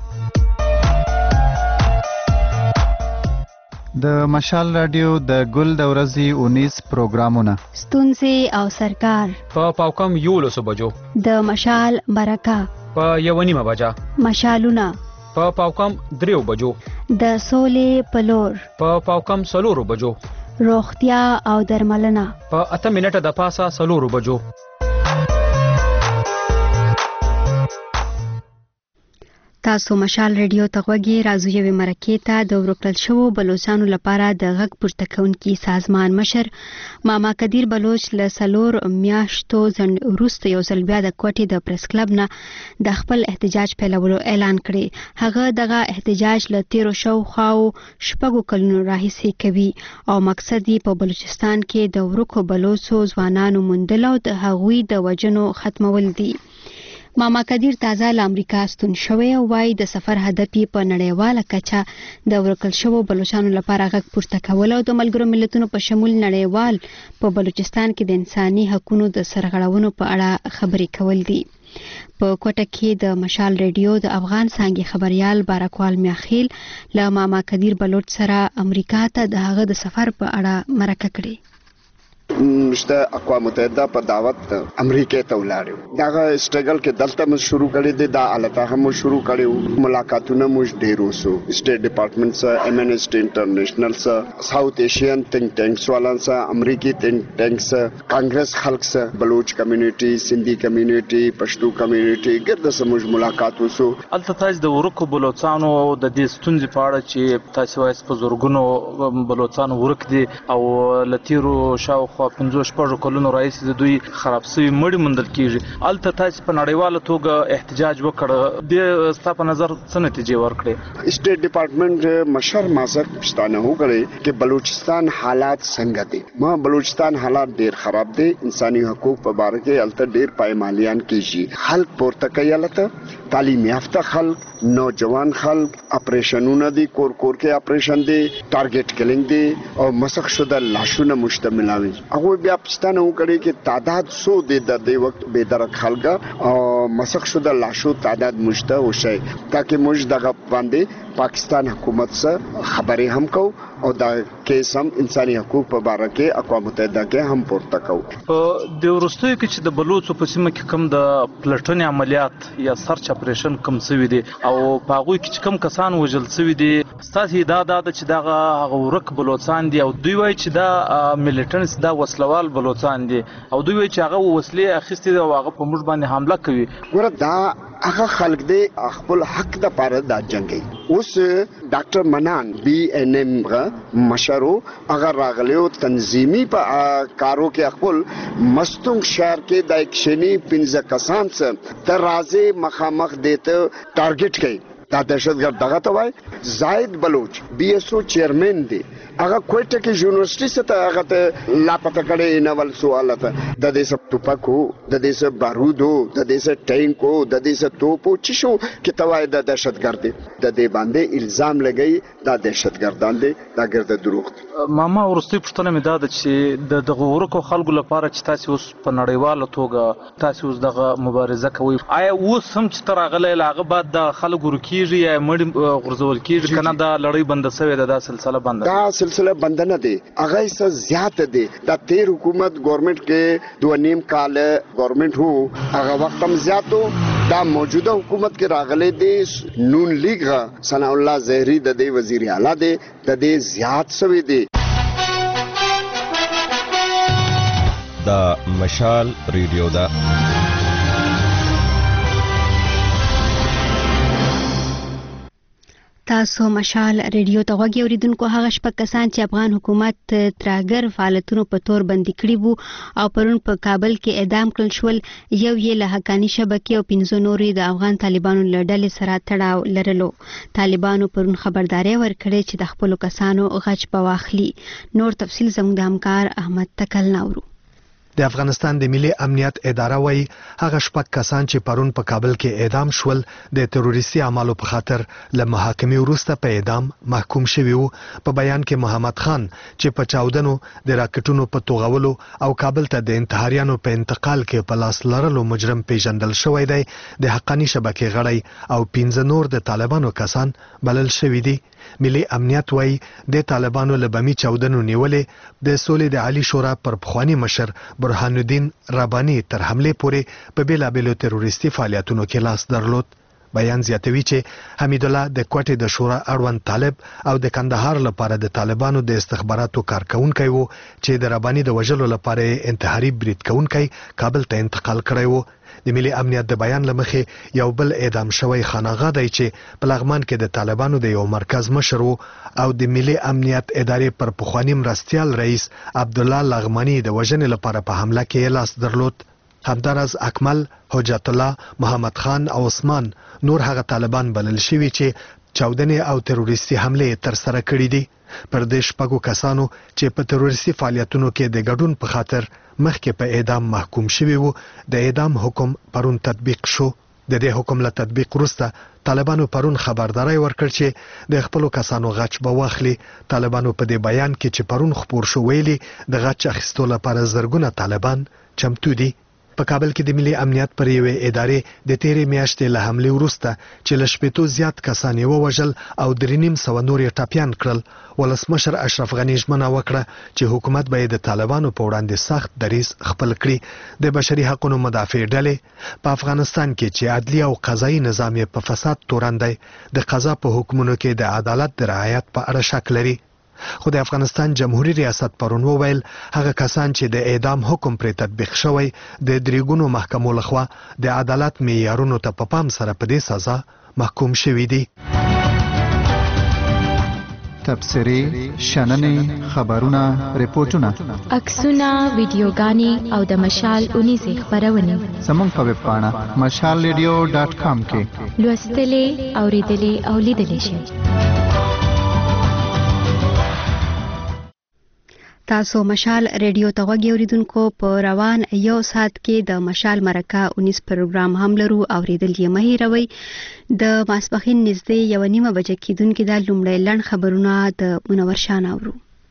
د مشال رادیو د ګل د ورځې 19 پروګرامونه ستونزې او سرکار په پاوکم 11 بجو، د مشال برکه په 1:30 بجا، مشالونه په پاوکم 3 بجو، د سولې پلور په پاوکم 4 بجو، روغتیا او درملنه په 8 منټه د پاسه 4 بجو. تاسو مشال ریډیو ته غوږی راځو یوې مرکې ته. د ورکړل شوو بلوچستانو لپاره د غږ پورته کوونکي سازمان مشر ماما قدیر بلوچ له 4 میاشتو ځنډ وروسته یو ځل بیا د کوټې د پریس کلب نه د خپل احتجاج پیلولو اعلان کړی. هغه دغه احتجاج له 13 شاوخوا 6 کلونو راهیسې کوي او مقصد یې په بلوچستان کې د ورکو بلوچو ځوانانو موندل او د هغوی د وجنو ختمول دي. ماما قدیر تازه له امریکا ستون شوی او وايي د سفر هدف یې په نړیواله کچه د ورکل شوو بلوچستانو لپاره غږ پورته کول او د ملګرو ملتونو په شمول نړیوال په بلوچستان کې د انساني حقوقو د سرغړونو په اړه خبرې کول دي. په کوټه کې د مشال ریډیو د افغان څانګې خبريال بارکوال میاخیل له ماما قدیر بلوچ سره امریکا ته د هغه د سفر په اړه مرکه کړې. نشته اقوام متحده په دعوت امریکا ته ولاړو. داغه سټرګل کې دلته مو شروع کړی دی، دا الته هم شروع کړیو. ملاقاتونه مو ډیرو سو سټیټ ډپارټمنټ سره، امنسټي انټرنیشنل سره، ساوث ایشین تھنک ټینکس والان سره، امریکای تھنک ټینکس سره، کانګرس خلک سره، بلوچ کمیونټي، سندھی کمیونټي، پښتو کمیونټي ګرد سره مو ملاقات وسو. الته تاسو د ورکو بلوچستانو د دې ستونزې په اړه چې تاسو وایي په زورګونو بلوچستان ورک دي او لتیرو شاو شاوخوا 15 کلونو راهیسې د دوی خراب شوي مړي موندل کیږي. الته تاسو په نړیواله توګه احتجاج وکړ، د ستا په نظر څه نتیجې ورکړې؟ State department मशर मासक पछताना हो गए कि बलूचिस्तान हालात संगत दे मां बलूचिस्तान हालात ढेर खराब दे इंसानी हकूक पर बार के अलता ढेर पायमालियान कीजिए खल्क पोर्तकयलत तालीम याफ्ता खल्क नौजवान खल्क ऑपरेशनों दी कोर के ऑपरेशन दे टारगेट किलिंग दे और मसक शुदा लाशों मुश्तमिल आवे अगो बया पछताना हो गए कि तादाद 100 दे वक्त बेदर खल्का और मसक शुदा लाशों तादाद मुश्ता होशे ताकि मुजदगा बांधे पाकिस्तान हुकूमत से खबरें हम को और दा केस हम इंसानी हकूक पर बारे के अक़वाम मुत्तहिदा के हम पुरता को د ورستیو کې چې د بلوچو په سیمه کې کم د پلټنې عملیات یا سرچ اپریشن کم سوي دي او په هغوی کې چې کم کسان وژل سوي دي، ستاسو دا چې دغه هغه ورک بلوچستان دي او دوی وایي چې دا ملیټنټس دا وسلوال بلوچستان دي او دوی وایي چې هغه وسلې اخیستې دي او هغه په موږ باندې حمله کوي. ګوره دا هغه خلک دي خپل حق د پاره دا جنگي. اوس ډاکټر منان BNM مشرو اگر راغلیو تنظیمی په کارو کې خپل مستونګ شهر کې د اکشنی 15 کسان سره ترازه مخامخ دیته ټارګټ کړي. دا دهشتګرد دغه ته وای زاید بلوچ BSO چیرمن دی هغه کوټه کې یونیورسيټي څخه هغه ته لاپته کړي نوول سوال ته د دې سب ټوپکو د دې سب بارودو د دې سب ټینکو د دې سب توپو چې شو کې توای د دهشتګرد د دې باندې الزام لګي دا دهشتګردان دي دا ګرد دروغ. ماما ورستي پښتنه مې دا چې د دغه ورکو خلکو لپاره چې تاسو اوس په نړیواله توګه تاسو اوس دغه مبارزه کوي، آیا اوس هم چې تر هغه لاغه بعد د خلکو ورکیږي یا مړ غرزول کیږي کنه دا لړۍ بند شوې ده، دا سلسله بند دا سلسله بند نه دي هغه څه زیات دي. دا تیر حکومت گورنمنت کې 2.5 کال گورنمنت هو هغه وخت هم زیاتو دا موجوده حکومت کې راغلي دي نون لیگ ثنا الله زهری د دې وزیر اعلی دي د دې زیات شوی دي. دا مشال ریډیو دا تاسو مشال ریډیو ته غوږی اوریدونکو هغه شپږ کسان چې افغان حکومت تراګر فعالیتونو په تور بندي کړي وو او پرون په کابل کې اعدام کړل شول. یو یې له حقانی شبکې او 15 نورې د افغان طالبانو له ډلې سره تړاو لرلو. طالبانو پرون خبرداري ورکړې چې د خپل کسانو غچ په واخلي. نور تفصیل زموږ د همکار احمد تکل نورو. د افغانستان د ملي امنیت اداره وایي هغه شپږ کسان چې پرون په کابل کې اعدام شول د تروریستي اعمالو په خاطر له محاکمې وروسته په اعدام محکوم شوي وو. په بیان کې محمد خان چې په چاودنو د راکټونو په توغولو او کابل ته د انتحاریانو په انتقال کې په لاس لرلو مجرم پیژندل شوی دی، د حقانی شبکې غړی او 15 نور د طالبانو کسان بلل شوي دي. ملي امنیت وایي د طالبانو له بمي چاودنو نیولې د سولې د عالی شورا پر پخوانی مشر برهان الدین رباني تر حمله پورې په بیلابیلو تروریستي فعالیتونو کې لاس درلود. بیان زیاتوي چې حمید الله د کوټې د شورا اړوند طالب او د کندهار لپاره د طالبانو د استخباراتو کارکونکي وو چې د رباني د وژلو لپاره انتحاري برید کوونکی کابل ته انتقال کړی وو. د ملي امنیت د بیان لمخې یو بل اعدام شوی خاناغه دی چې په لغمان کې د طالبانو د یو مرکز مشر وو او د ملي امنیت ادارې پر پخوانی مرستیال رئیس عبد الله لغمانی د وژنې لپاره په حمله کې لاس درلود. همدارز اکمل، حجت الله، محمد خان او عثمان نور هغه طالبان بلل شوي چې چاودنې او تروریستي حمله تر سره کړې دي. پر دې شپږو کسانو چې په تروریستي فعالیتونو کې د ګډون په خاطر مخکې په اعدام محکوم شوي وو د اعدام حکم پرون تطبیق شو. د دې حکم له تطبیق وروسته طالبانو پرون خبرداري ورکړ چې د خپل کسانو غچ به واخلي. طالبانو په دې بیان کې چې پرون خبر شو ویلي د غچ اخیستلو لپاره زرګونه طالبان چمتو دي. په کابل کې د ملي امنیت پر یوې ادارې د تیرې میاشتې له حملې وروسته چې له شپېتو زیات کسان یې ووژل او 350 نور یې ټاپیان کړل. ولسمشر اشرف غني ژمنه وکړه چې حکومت به د طالبانو په وړاندې سخت دریځ خپل کړي. د بشري حقوقو مدافع ډلې په افغانستان کې چې عدلي او قضایي نظام یې په فساد تورن دی د قضا په حکمونو کې د عدالت د رعایت په اړه شک لري. خو د افغانستان جمهوریت ریاست پرون وویل هغه کسان چې د اعدام حکم پر تطبیق شوی د دریګونو محکمو لخوا د عدالت معیارونو ته په پام سره په دې سزا محکوم شوي دي. تبصرې شننې خبرونه ریپورتونه عکسونه ویډیوګانې او د مشال اونیزې خپرونې زموږ په ویب پاڼه mashalradio.com کې لوستلې اوریدلې او لیدلې شئ. تاسو مشال ریډیو ته غوږی اوریدونکو په روان یو ساعت کې د مشال مرکه 19 پروګرام هم لرو اوریدل یې مه هیروئ. د ماسپښین نږدې 1:30 بجې کېدونکې د لومړی لنډ خبرونه د منور شان اورو.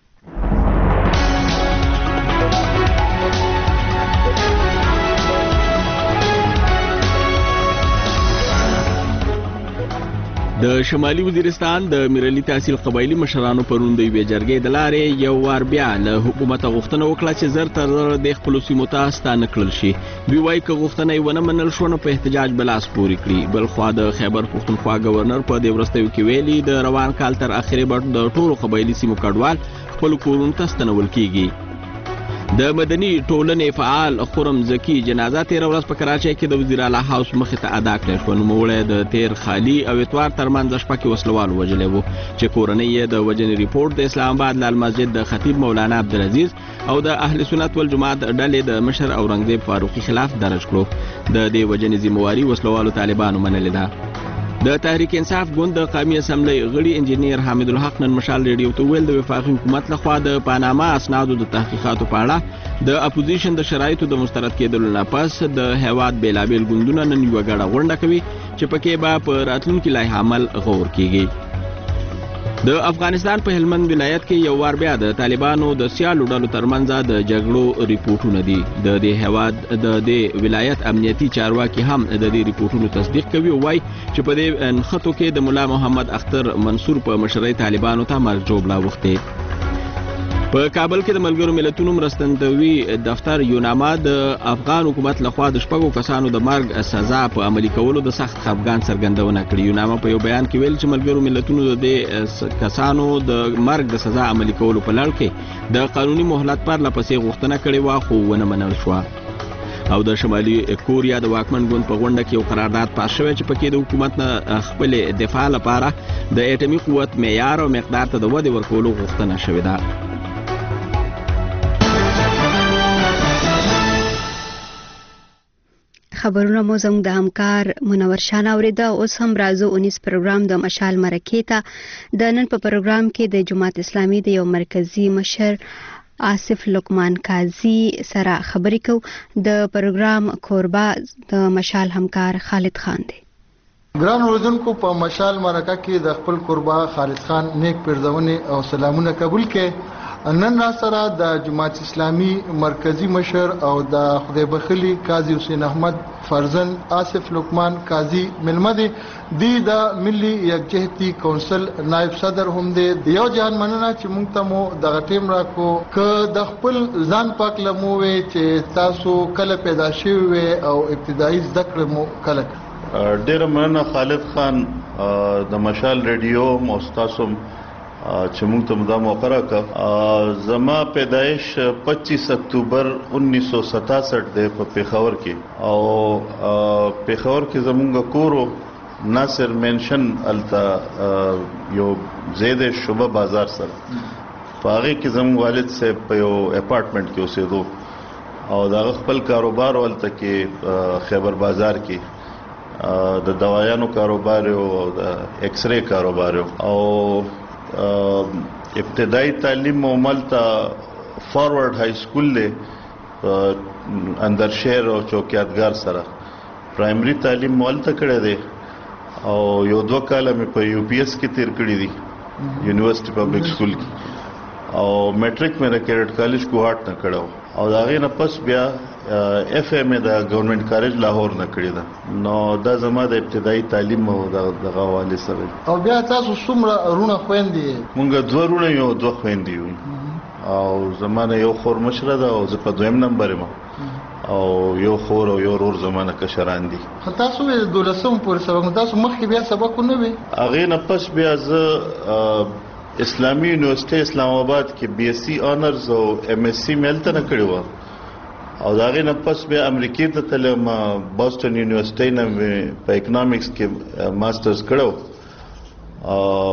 د شمالي وزیرستان د میرلی تحصیل قبایلی مشرانو پرون د یوې جرګې د لارې یو وار بیا له حکومته غوښتنه وکړه چې زر تر زر د خپلو سیمو ته ستانه کړل شي. دوی وایي که غوښتنه یې ونه منل شو نو په احتجاج به لاس پورې کړي. بلخوا د خیبر پښتونخوا گورنر په دې وروستیو کې ویلي د روان کال تر اخرې به د ټولو قبایلي سیمو کډوال خپلو کورونو ته ستنول کیږي. د مدني ټولنې فعال خرم زکی جنازه 13 ورځ په کراچۍ کې د وزیر اعلی هاوس مخې ته ادا کړل شو. نوموړی د تیر خالي او اتوار ترمنځ شپه کې وسلوال وژلی و چې کورنۍ یې د وژنې ریپورټ د اسلام آباد لال مسجد د خطیب مولانا عبدالعزیز او د اهل سنت والجماعت ډلې د مشر اورنګزیب فاروقي خلاف درج کړو. د دې وژنې ذمہواري وسلوالو طالبانو منلې ده. د تحریک انصاف ګوند د قومي اسمبلی غړي انجینیر حامد الحق نن مشال ریډیو ته ویل د وفاقي حکومت لخوا د پاناما اسنادو د تحقیقاتو په اړه د اپوزیشن د شرایطو د مسترد کېدلو نه پس د هیواد بیلابیل ګوندونه نن یوه ګډه غونډه کوي چې پکې به په راتلونکي لایحه عمل غور کیږي. د افغانستان په هلمند ولایت کې یو وار بیا د طالبانو د سیالو ډلو ترمنځ د جګړو ریپورټونه دي. د دې هیواد د دې ولایت امنیتي چارواکي هم د دې ریپورټونو تصدیق کوي او وایي چې په دې نښتو کې د مولا محمد اختر منصور په مشرۍ طالبانو ته مرګ ژوبله اوښتې. په کابل کې د ملګرو ملتونو مرستندوي دفتر یوناما د افغان حکومت لخوا د 6 کسانو د مرګ سزا په عملي کولو د سخت خفګان څرګندونه کړې. یوناما په یو بیان کې ویل چې ملګرو ملتونو د دې کسانو د مرګ د سزا عملي کولو په لړ کې د قانوني مهلت پرله پسې غوښتنه کړې وه خو ونه منل شوه. او د شمالي کوریا د واکمن ګوند په غونډه کې یو قرارداد پاس شوی چې پکې د حکومت نه خپل دفاع لپاره د اټومي قوت معیار او مقدار ته د ودې ورکولو غوښتنه شوې ده. خبرونه مو زموږ د همکار منور شان اوریده. اوس هم راځو 19 پروګرام د مشال مرکې ته. د نن په پروګرام کې د جماعت اسلامي د یو مرکزی مشر آصف لقمان قاضي سره خبرې کوو. د پروګرام کوربه د مشال همکار خالد خان دی. ګران اوریدونکو په مشال مرکه کې د خپل کوربه خالد خان نیک پرځونې او سلامونه قبول کړي. نن را سره د جماعت اسلامي مرکزی مشر او د خدای بخلی قاضي حسین احمد فرزند آصف لقمان قاضي ملمدي دی د ملي یکجهتي کونسل نائب صدر هم دی. یو جهان مننه چې مونږ ته مو د غټیم راکو ک د خپل ځان پاک لموي چې تاسو کله پیدا شوی او ابتدایي ذکر مو کله. ډیر مننه خالد خان د مشال ریډیو مستاسم چې موږ ته دا موقع راکړه. زما پیدایش 25 اکتوبر 1967 د په پیښور کې او پیښور کې زمونږ کورو ناصر منشن التا یو زید شوبه بازار سره پاره کې زموږ والد صاحب په یو اپارټمنټ کې اوسېدو او دا خپل کاروبار ولته کې خیبر بازار کې د دوايانو کاروبار او د ایکس رے کاروبار او ابتدائی تعلیم ملتا فارورڈ های سکول له اندر شهر او چوکیاتګار سره پرایمری تعلیم ملتا کړه دی او یو 2 کال مې په یو پی ایس کې تیر کړی دی یونیورسيټي پبلک سکول کې او میټریک مې د کیرټ کالج کوهاټ نه کړو او دا غي نه پس بیا اف ام د گورنمنت کالج لاهور نه کړی دا نو دا زما د ابتدایي تعلیم او د غوالي سره. او بیا تاسو څومره رونه خويندې؟ مونږ 2 رونه یو 2 خويندې یو او زمانه یو خور مشره ده او زه په دویم نمبر یم او یو خور او یو رور زمانه کشران دي. تاسو د 12 پورې سبق تاسو مخکې بیا سبق نه وي؟ اغه نه پس بیا زه اسلامی یونیورسيټي اسلام آباد کې بی ایس سی آنرز او ایم ایس سی ملته نه کړی و او دا غي نه پس بیا امریکای ته تلم بوسټن یونیورسيټي نه په اکونومکس کې ماسترز کړو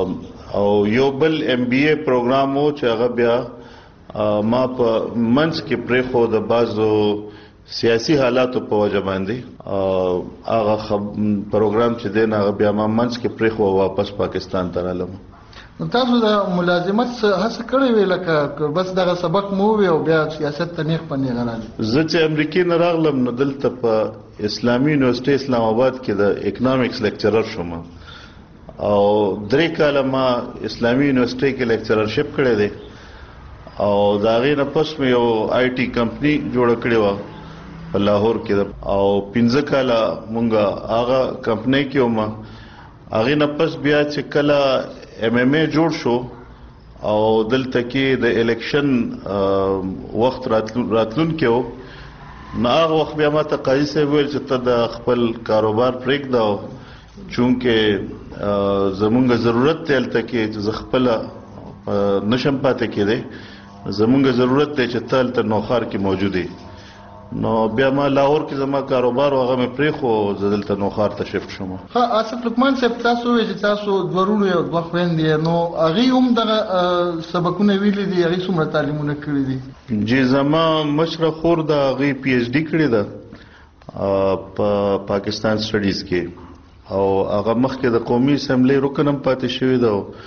او یو بل MBA پروګرام و چې هغه بیا ما په منځ کې پرېښو د بعضو سیاسي حالاتو په وجه باندې هغه پروګرام چې دی هغه بیا ما منځ کې پرېښو واپس پاکستان ته رالم. تاسو د ملازمت هڅه کړې وې لکه بس دغه سبق مو وی او بیا سیاست ته نیغ پنې غراله؟ زه چې امریکای نه راغلم نو دلته په اسلامي یونیورسيټي اسلام آباد کې د اکونومکس لیکچرر شوم او 3 کاله ما اسلامي یونیورسيټي کې لیکچررشپ کړې ده او دا غي نه پس مې یو IT کمپنی جوړ کړې و په لاهور کې او 15 کاله مونږه هغه کمپنی کې ومه. هغه نه پس بیا چې کله MMA جوړ شو او دلته کې د الیکشن وخت راتلون کې و نو هغه وخت بیا ما ته قاضي صاحب ویل چې ته د خپل کاروبار پرېږده چونکه زمونږ ضرورت دی هلته کې چې زه خپله نشم پاتې کېدی زمونږ ضرورت دی چې ته هلته نوښار کې موجود یې. نو بیا ما لاهور کې زما کاروبار هغه مې پرېښو زه دلته نوښار ته شفت شوم. آصف لقمان صاحب تاسو وایئ چې تاسو دوه وروڼو یو دوه خویندې نو هغوی هم دغه سبقونه ویلي دي هغوی څومره تعلیمونه کړي دي؟ جی زما مشره خور ده هغوی PhD کړې ده په پاکستان سټډیز کې او هغه مخکې د قومي اسمبلی رکن هم پاتې شوې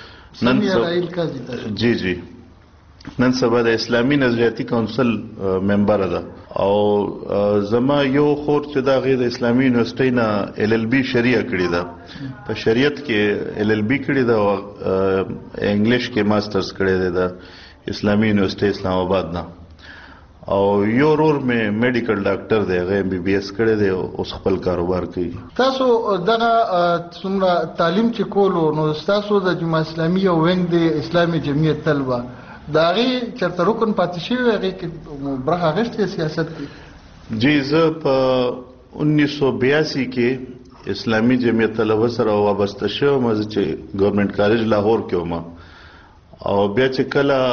ده. جی نن سبا د اسلامي نظریاتي کونسل ممبر ده او زما یو خور چې دا غي د اسلامي یونیورسيټي نه LLB شریعه کړی ده په شریعت کې LLB کړی ده او انګلیش کې ماسترز کړی ده د اسلامي یونیورسيټي اسلام آباد نه او یو ورور مې میډیکل ډاکټر دی هغه MBBS کړی دی او خپل کاروبار کوي. تاسو دغه څومره تعلیم چې کولو نو تاسو د جماعت اسلامي او وینګ د اسلامي جمعیت طلبه دا غي چرته رکن پاتې شوی هغه کې برخه اخیستې سیاست کې؟ جی زه په 1982 کې اسلامي جمعیت طلبه سره وابسته شوم چې ګورنمنت کالج لاهور کې وم او بیا چې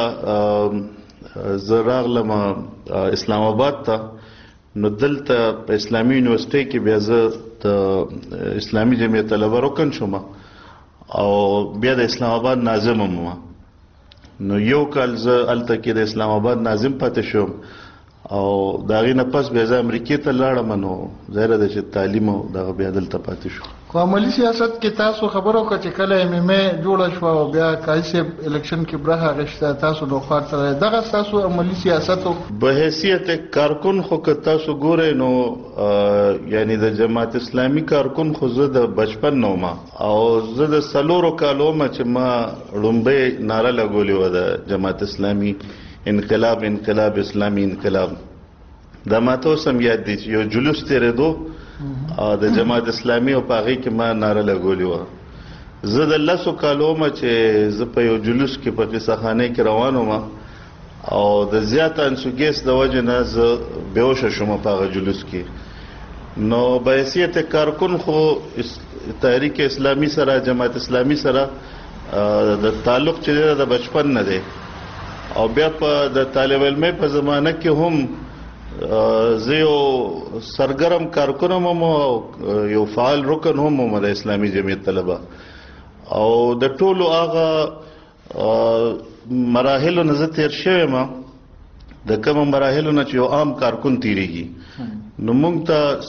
کله زه راغلم اسلام آباد ته نو دلته په اسلامي یونیورسيټي کې بیا زه د اسلامي جمعیت طلبه رکن شوم او بیا د اسلام آباد ناظم هم وم. نو یو کال زه هلته کې د اسلام آباد ناظم پاتې شوم او د هغې نه پس بیا زه امریکې ته لاړم نو ظاهره ده چې تعلیم او دغه بیا دلته پاتې شو. خو عملي سیاست کې تاسو خبره وکړه چې کله MMA جوړه شوه او بیا قاضي صاحب الیکشن کې برخه اخیسته تاسو نوښار ته دغه ستاسو عملي سیاست و؟ به حیثیت کارکن خو که تاسو ګورئ نو یعنی د جماعت اسلامي کارکن خو زه د بچپن نه وم او زه د 4 کالو وم چې ما لومړی ناره لګولې وه د جماعت اسلامي انقلاب اسلامي انقلاب. دا ما ته اوس هم یاد دي چې یو جلوس تېرېدو د جماعت اسلامي او په هغې کې ما ناره لګولې وه. زه د 10 کالو وم چې زه په یو جلوس کې په قصهخانۍ کې روان وم او د زیات انسوګیس د وجې نه زه بېهوشه شوم په هغه جلوس کې. نو به حیثیت کارکن خو تحریک اسلامي سره جماعت اسلامي سره د تعلق چې دی د بچپن نه دی او بیا په د طالب علمۍ په زمانه کې هم زه یو سرګرم کارکن هم او یو فعال رکن هم د اسلامي جمعیت طلبه او د ټولو هغه مراحلو نه زه تېر شوی یم د کومو مراحلو نه چې یو عام کارکن تېرېږي نو موږ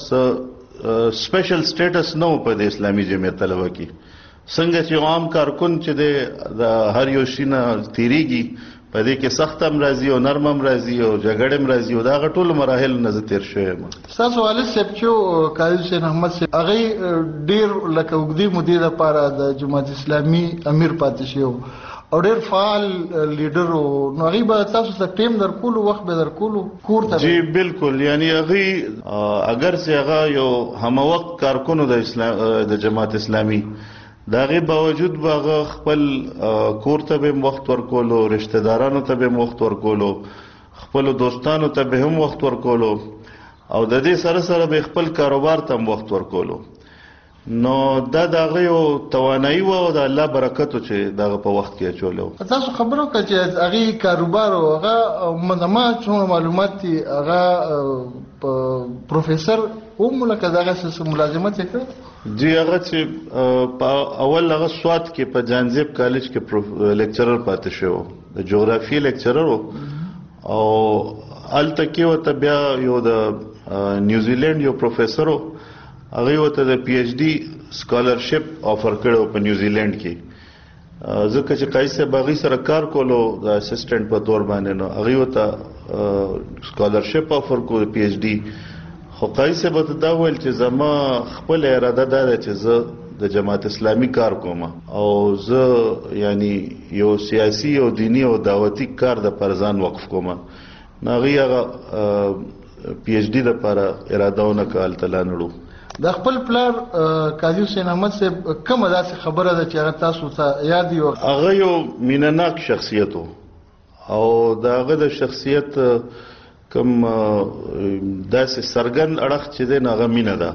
ته سپیشل سټیټس نه و په د اسلامي جمعیت طلبه کې څنګه چې یو عام کارکن چې د هر یو شي نه تېرېږي په دې کې سخت هم راځي او نرم هم راځي او جګړه هم راځي او دا هغه ټولو مراحلو نه زه تېر شوی یم. ستاسو والد صاحب چې قاضي حسین احمد صاحب هغوی ډېر لکه اوږدې مودې لپاره د جماعت اسلامي امیر پاتې شوی او ډېر فعال لیډر و نو هغوی به تاسو ته ټیم درکولو وخت به درکولو کور ته؟ جی بالکل یعنی هغوی اگر چې هغه یو هموقت کارکن د جماعت اسلامي د هغې باوجود به هغه خپل کور ته به هم وخت ورکولو رشته دارانو ته به هم وخت ورکولو خپلو دوستانو ته به هم وخت ورکولو او د دې سره سره به خپل کاروبار ته هم وخت ورکولو. نو دا د هغه یو توانایي وه او د الله برکت و چې د هغه په وخت کې اچولی و. تاسو خبره وکړه چې هغې کاروبار و هغه زما څومره معلومات دي هغه پروفیسر او ملک دغه ملازمت وکړ جی هغه چې اول هغه سوات کې په جانزیب کالج کې لیکچرر پاتې شو د جغرافي لیکچرر او الته کې وته بیا یو د نیوزیلند یو پروفیسور هغه وته د پی ایچ ډي سکالرشپ افر کړو په نیوزیلند کې ځکه چې قایصه باغی سره کار کولو د اسسټنټ په تور باندې نو هغه وته سکالرشپ افر کو پی ایچ ډي خو قایصه به دا ویل چې زما خپل اراده ده چې زه د جماعت اسلامي کار کوم او زه یعنی یو سیاسي او دینی او دعوتی کار د پرځان وقف کوم ناغي هغه پی ایچ ډي د لپاره اراده ونکړه تلانړو د خپل پلار قاضي حسین احمد صاحب کومه داسې خبره ده چې هغه تاسو ته یاد یو هغه یو مینناک شخصیت او داغه د شخصیت کوم داسې سرګن اړخ چې دی هغه مینه ده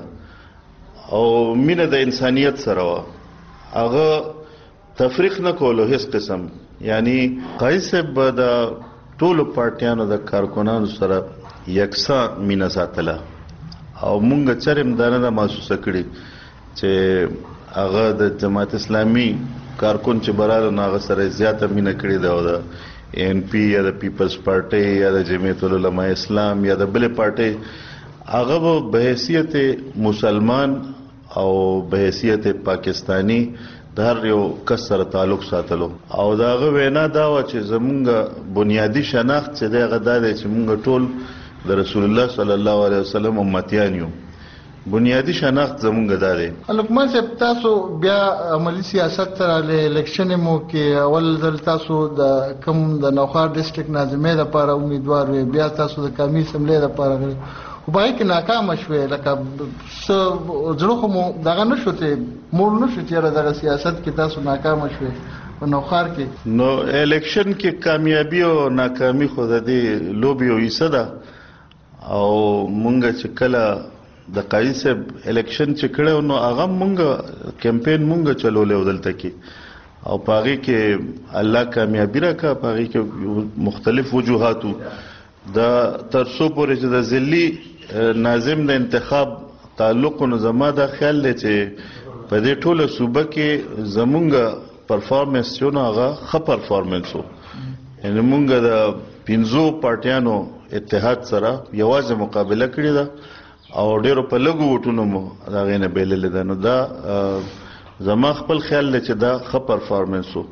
او مینه د انسانیت سره هغه تفریق نه کولو هیڅ قسم یعنی قاضي صاحب د ټولو پارټیانو د کارکونانو سره یکسا مینه ساتله او مونږ چرېم دانه محسوسه کړي چې هغه د جماعت اسلامي کارکون چې براله هغه سره زیاته مینه کړې ده او د ان پی یا د پیپلز پارټي یا د جمعیت العلماء اسلام یا د بل پارټي هغه به حیثیت مسلمان او به حیثیت پاکستانی د هر یو کس سره تعلق ساتلو او داغه وینا دا و چې زمونږ بنیادی شناخت چې دغه د چې مونږ ټول د رسول الله صلی الله علیه وسلم امتیان یو بنیادی شناخت زمونږ دا دی لقمان صاحب تاسو بیا عملی سیاست سره له الیکشن مو کې اول ځل تاسو د کوم د نوخار ډیسټریکټ ناظمې لپاره امیدوار وي بیا تاسو د قومي اسمبلی لپاره خو باید کې ناکام شوې لکه زړه خو مو دغه نشوته مول نشو چې دغه سیاست کې تاسو ناکام شوې په نوخار کې نو الیکشن کې کامیابی او ناکامی خو د دې لوبي او حصہ ده او مونږ چې کله د قاضي صاحب الیکشن چې کړو نو هغه مونږ کمپین مونږ چلولې ودلته کې او پاغي کې الله کامیابی راکا پاغي کې مختلف وجوهاتو دا ترسو پورې چې د ذلی ناظم د انتخاب تعلق نو زما دا خیال دی چې په دې ټوله صوبه کې زمونږ پرفارمنس جو نه هغه ښه پرفارمنس وو یعنی مونږ د پنځو پارټیانو اتحاد سره یوازې مقابله کړې ده او ډیرو په لګو وټونو مو دا غینه بیلل ده نو دا زما خپل خیال دی چې دا ښه پرفارمنس وو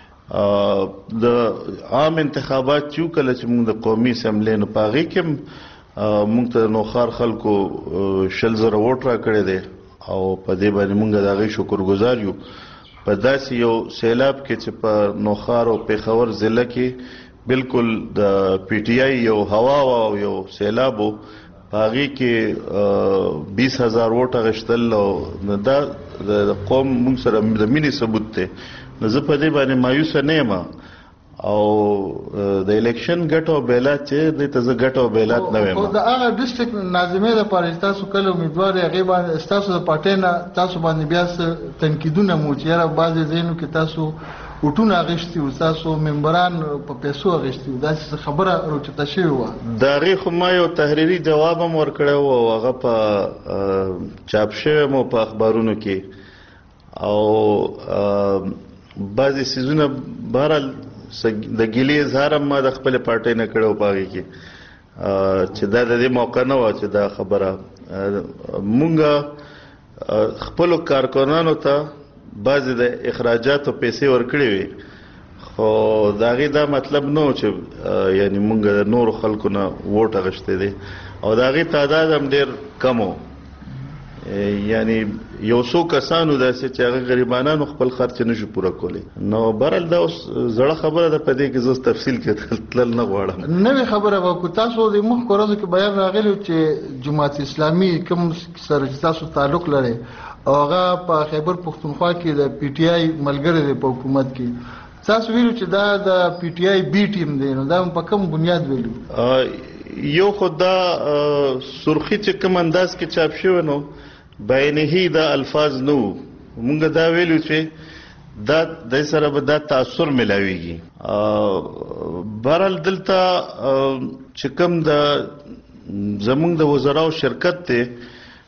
د عام انتخابات چې کله چې موږ د قومي اسمبلی نه پاغي کې موږ ته نوخار خلکو شل زره ووټ را کړی دی او په دې باندې موږ د هغې شکرګزار یو په داسې یو سیلاب کې چې په نوخار او پیښور ضلع کې بالکل د پی ټی آی یو هوا او یو سیلاب پاغي کې 20000 ووټ غشتل او دا د قوم موږ سره د مینې ثبوت ته نو زه په دې باندې مایوس نه یم او د الیکشن ګټو بیلات چې د ته ګټو بیلات نه ویم او د هغه ډیسټریکټ ناظمې لپاره تاسو کله امیدوار یې غیبه تاسو د پټه نه تاسو باندې بیا تنقیدونه مو چې را بعضی زینو کې تاسو وټونه غشتي او تاسو ممبران په پیسو غشتي دا خبره روچته شوی و دا غي خو ما یو تحریری جواب هم ورکړی او هغه په چاپ شوی مو په اخبارونو کې او بعضی سيزونه بهرال د ګیلې اظهار ما د خپل پارټۍ نه کړو پاږي کې چې دا د دې موقع نه و چې دا خبره مونږ خپل کارکونانو ته بعضی د اخراجات او پیسې ورکړې وي خو دا غي دا مطلب نو چې یعنی مونږ نور خلکو نه ووټ غشته دي او دا غي تعداد هم ډیر کم وو یعنی یو څو کسانو داسې چې هغه غریبانو خپل خرچ نشو پوره کولی نو برل دا اوس زړه خبره ده په دې کې زه تفصیل کې تلل نه غواړم نوې خبره وکړو تاسو د مخ کورازو کې بیان راغلی چې جماعت اسلامي کوم سره تاسو تعلق لري او هغه په خیبر پختونخوا کې د پی ټی آی ملګری دی په حکومت کې تاسو ویلو چې دا د پی ټی آی بی ټیم دی نو دا په کوم بنیاد ویلو یو خدا سرخی چې کوم انداز کې چاپ شوی نو بینه دا الفاظ نو مونږ دا ویلو چې دا د سره به دا تاثر ملاويږي بهرال دلته چې کوم د زمونږ د وزراو شرکت ته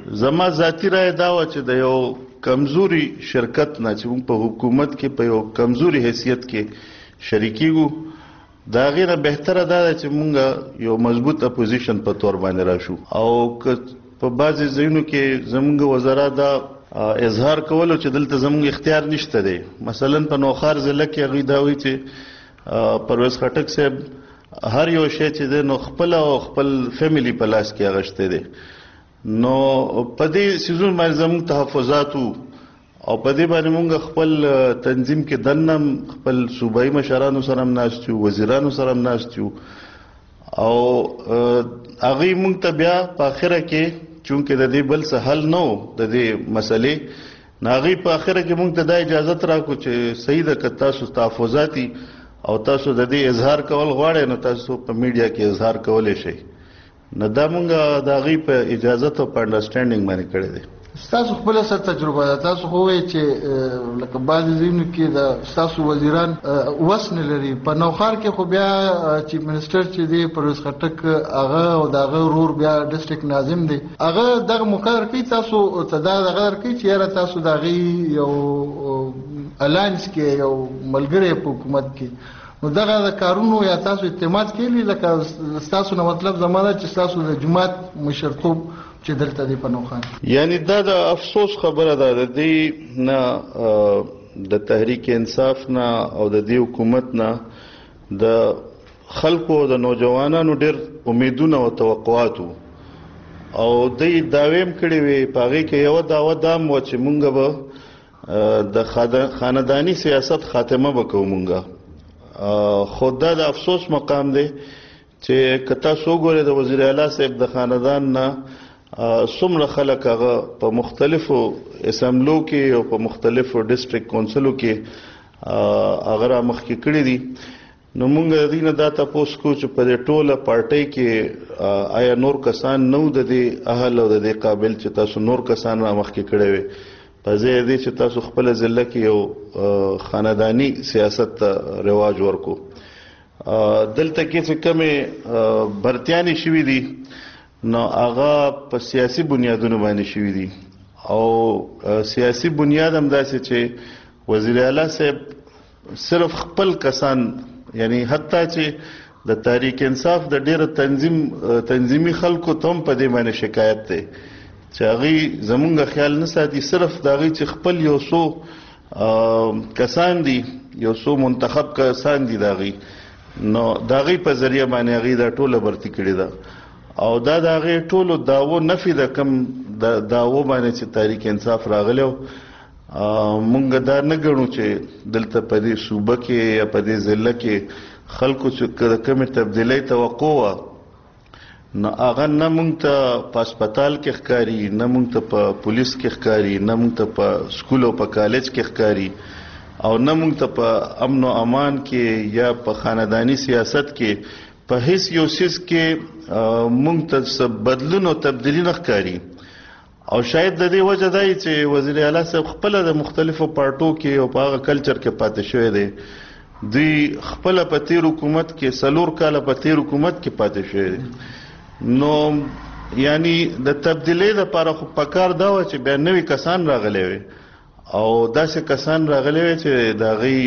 زما ذاتی رائے دا و چې د یو کمزوري شرکت نه چې موږ په حکومت کې په یو کمزوري حیثیت کې شریکیږو دا غیره بهتره ده چې موږ یو مضبوط اپوزیشن په تور باندې راشو او په بعضی ځایونو کې زموږ وزرا دا اظهار کولو چې دلته زموږ اختیار نشته دی. مثلا په نوخار ضلع کې هغوی دا وایي چې پرویز خټک صاحب هر یو شی چې دی نو خپل او خپل فیملی په لاس کې اغشته دی. نو په دې سیزون باندې زموږ تحفظات او په دې باندې موږ خپل تنظیم کې دنم خپل صوبایي مشرانو سره هم ناست یو، وزیرانو سره هم ناست یو او هغوی موږ ته بیا په اخره کې چونکه د دې بل څه حل نه و د دې مسلې نو هغوی په اخره کې موږ ته دا اجازت راکړو چې صحیح ده که تاسو تحفظاتي او تاسو د دې اظهار کول غواړئ نو تاسو په میډیا کې اظهار کولی شئ. نو دا موږ د هغوی په اجازت او په انډرسټینډینګ باندې کړی دی. ستاسو خپل سره تجربه ده، تاسو خو وایئ چې لکه بعضې ځایونو کې د ستاسو وزیران وس نه لري. په نوخار کې خو بیا چیف منسټر چې دی پرویز خټک هغه او د هغه ورور بیا ډسټرکټ ناظم دی، هغه دغه موقع درکوي تاسو ته دا دغه درکوي چې یاره تاسو د هغې یو الاینس کې یو ملګری په حکومت کې نو دغه د کارونو یا تاسو اعتماد کېلی لکه ستاسو نه مطلب زما ده چې ستاسو د جماعت مشرتوب چې دلته دی په نوخان. یعنی دا د افسوس خبره ده د دې نه د تحریک انصاف نه او د دې حکومت نه د خلکو د نوجوانانو ډېر امیدونه او توقعات او دوی دعوې هم کړې وې. په هغې کې یوه دعوه دا هم وه چې مونږ به د خانداني سیاست خاتمه به کوو مونږ. خو دا د افسوس مقام دی چې که تاسو وګورئ د وزیر اعلی صاحب د خاندان نه څومره خلک هغه په مختلفو اسمبلو کې او په مختلفو ډسټرکټ کونسلو کې هغه رامخکې کړي دي. نو موږ د دې نه دا تپوس کوو چې په دې ټوله پارټۍ کې آیا نور کسان نه و د دې اهل او د دې قابل چې تاسو نور کسان رامخکې کړی وي په ځای دې چې تاسو خپله ضلع کې یو خانداني سیاست ته رواج ورکو. دلته کې چې کومې برتیانې شوي دي نو هغه په سیاسي بنیادونو باندې شوي دي او سیاسي بنیاد هم داسې چې وزیر اعلی صاحب صرف خپل کسان یعنی حتی چې د تحریک انصاف د ډېر تنظیمي خلکو ته هم په دې باندې شکایت دی چې هغوی زمونږ خیال نه ساتي، صرف د هغوی چې خپل یو څو کسان دي یو څو منتخب کسان دي د هغوی نو د هغوی په ذریعه باندې هغوی دا ټوله برتي کړې ده او دا د هغې ټولو دعوو نفي ده کوم د دعوو باندې چې تحریک انصاف راغلی و. مونږ دا نه ګڼو چې دلته په دې صوبه کې یا په دې ضلع کې خلکو چې د کومې تبدیلۍ توقع وه نو هغه نه مونږ ته په هسپتال کې ښکاري، نه مونږ ته په پولیس کې ښکاري، نه مونږ ته په سکول او په کالج کې ښکاري او نه مونږ ته په امن و امان کې یا په خانداني سیاست کې په هیڅ یو څیز کې مونږ ته بدلون او تبدیلي نه ښکاري. او شاید د دې وجه دا چې وزیر اعلی صاحب خپله د مختلفو پارټو کې او په هغه کلچر کې پاتې شوی دی. دوی خپله په تیر حکومت کې 4 کاله په تیر حکومت کې پاتې شوی دی. نو یعنی د تبدیلۍ لپاره خو پکار دا و چې بیا نوي کسان راغلی وي او داسې کسان راغلی وي چې د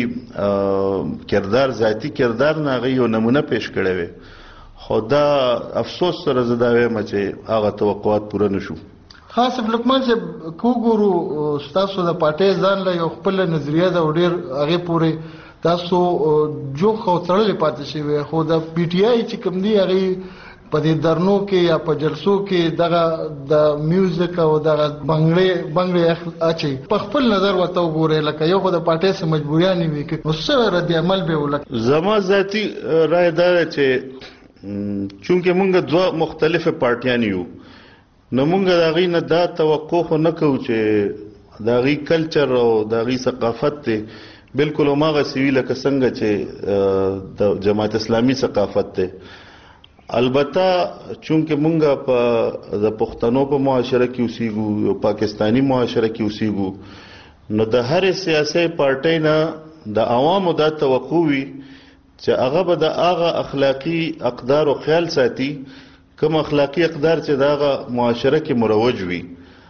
هغوی کردار ذاتي کردار نه هغوی یو نمونه پیش کړی وي. خو دا افسوس سره زه دا وایم چې هغه توقعات پوره نه شو. خاص لقمان صاحب که وګورو ستاسو د پارټۍ ځان له یو خپله نظریه ده او ډېر هغې پورې تاسو جوخ او تړلې پاتې شوی، خو د پی ټي آی چې کوم دی هغې په دې درنو کې یا په جلسو کې دغه د میوزیک او دغه بنګړې اچي په خپل نظر ورته وګورئ لکه یو خو د پارټۍ څه مجبوریانې وي نو څه رد عمل به ولکه. زما ذاتي رای دا ده چې چونکه مونږ دوه مختلفه پارټیان یو نو مونږ د هغوی نه دا توقع خو نه کوو چې د هغوی کلچر او د هغوی ثقافت دی بلکل هماغسې وي لکه څنګه چې د جماعت اسلامي ثقافت دی. البته چونکه مونږ په د پښتنو په معاشره کې اوسیږو یو پاکستانی معاشره کې اوسیږو نو د هرې سیاسي پارټۍ نه د عوامو دا توقع وي چې هغه به د هغه اخلاقي اقدار او خیال ساتي کوم اخلاقي اقدار چې د هغه معاشره کې مروج وي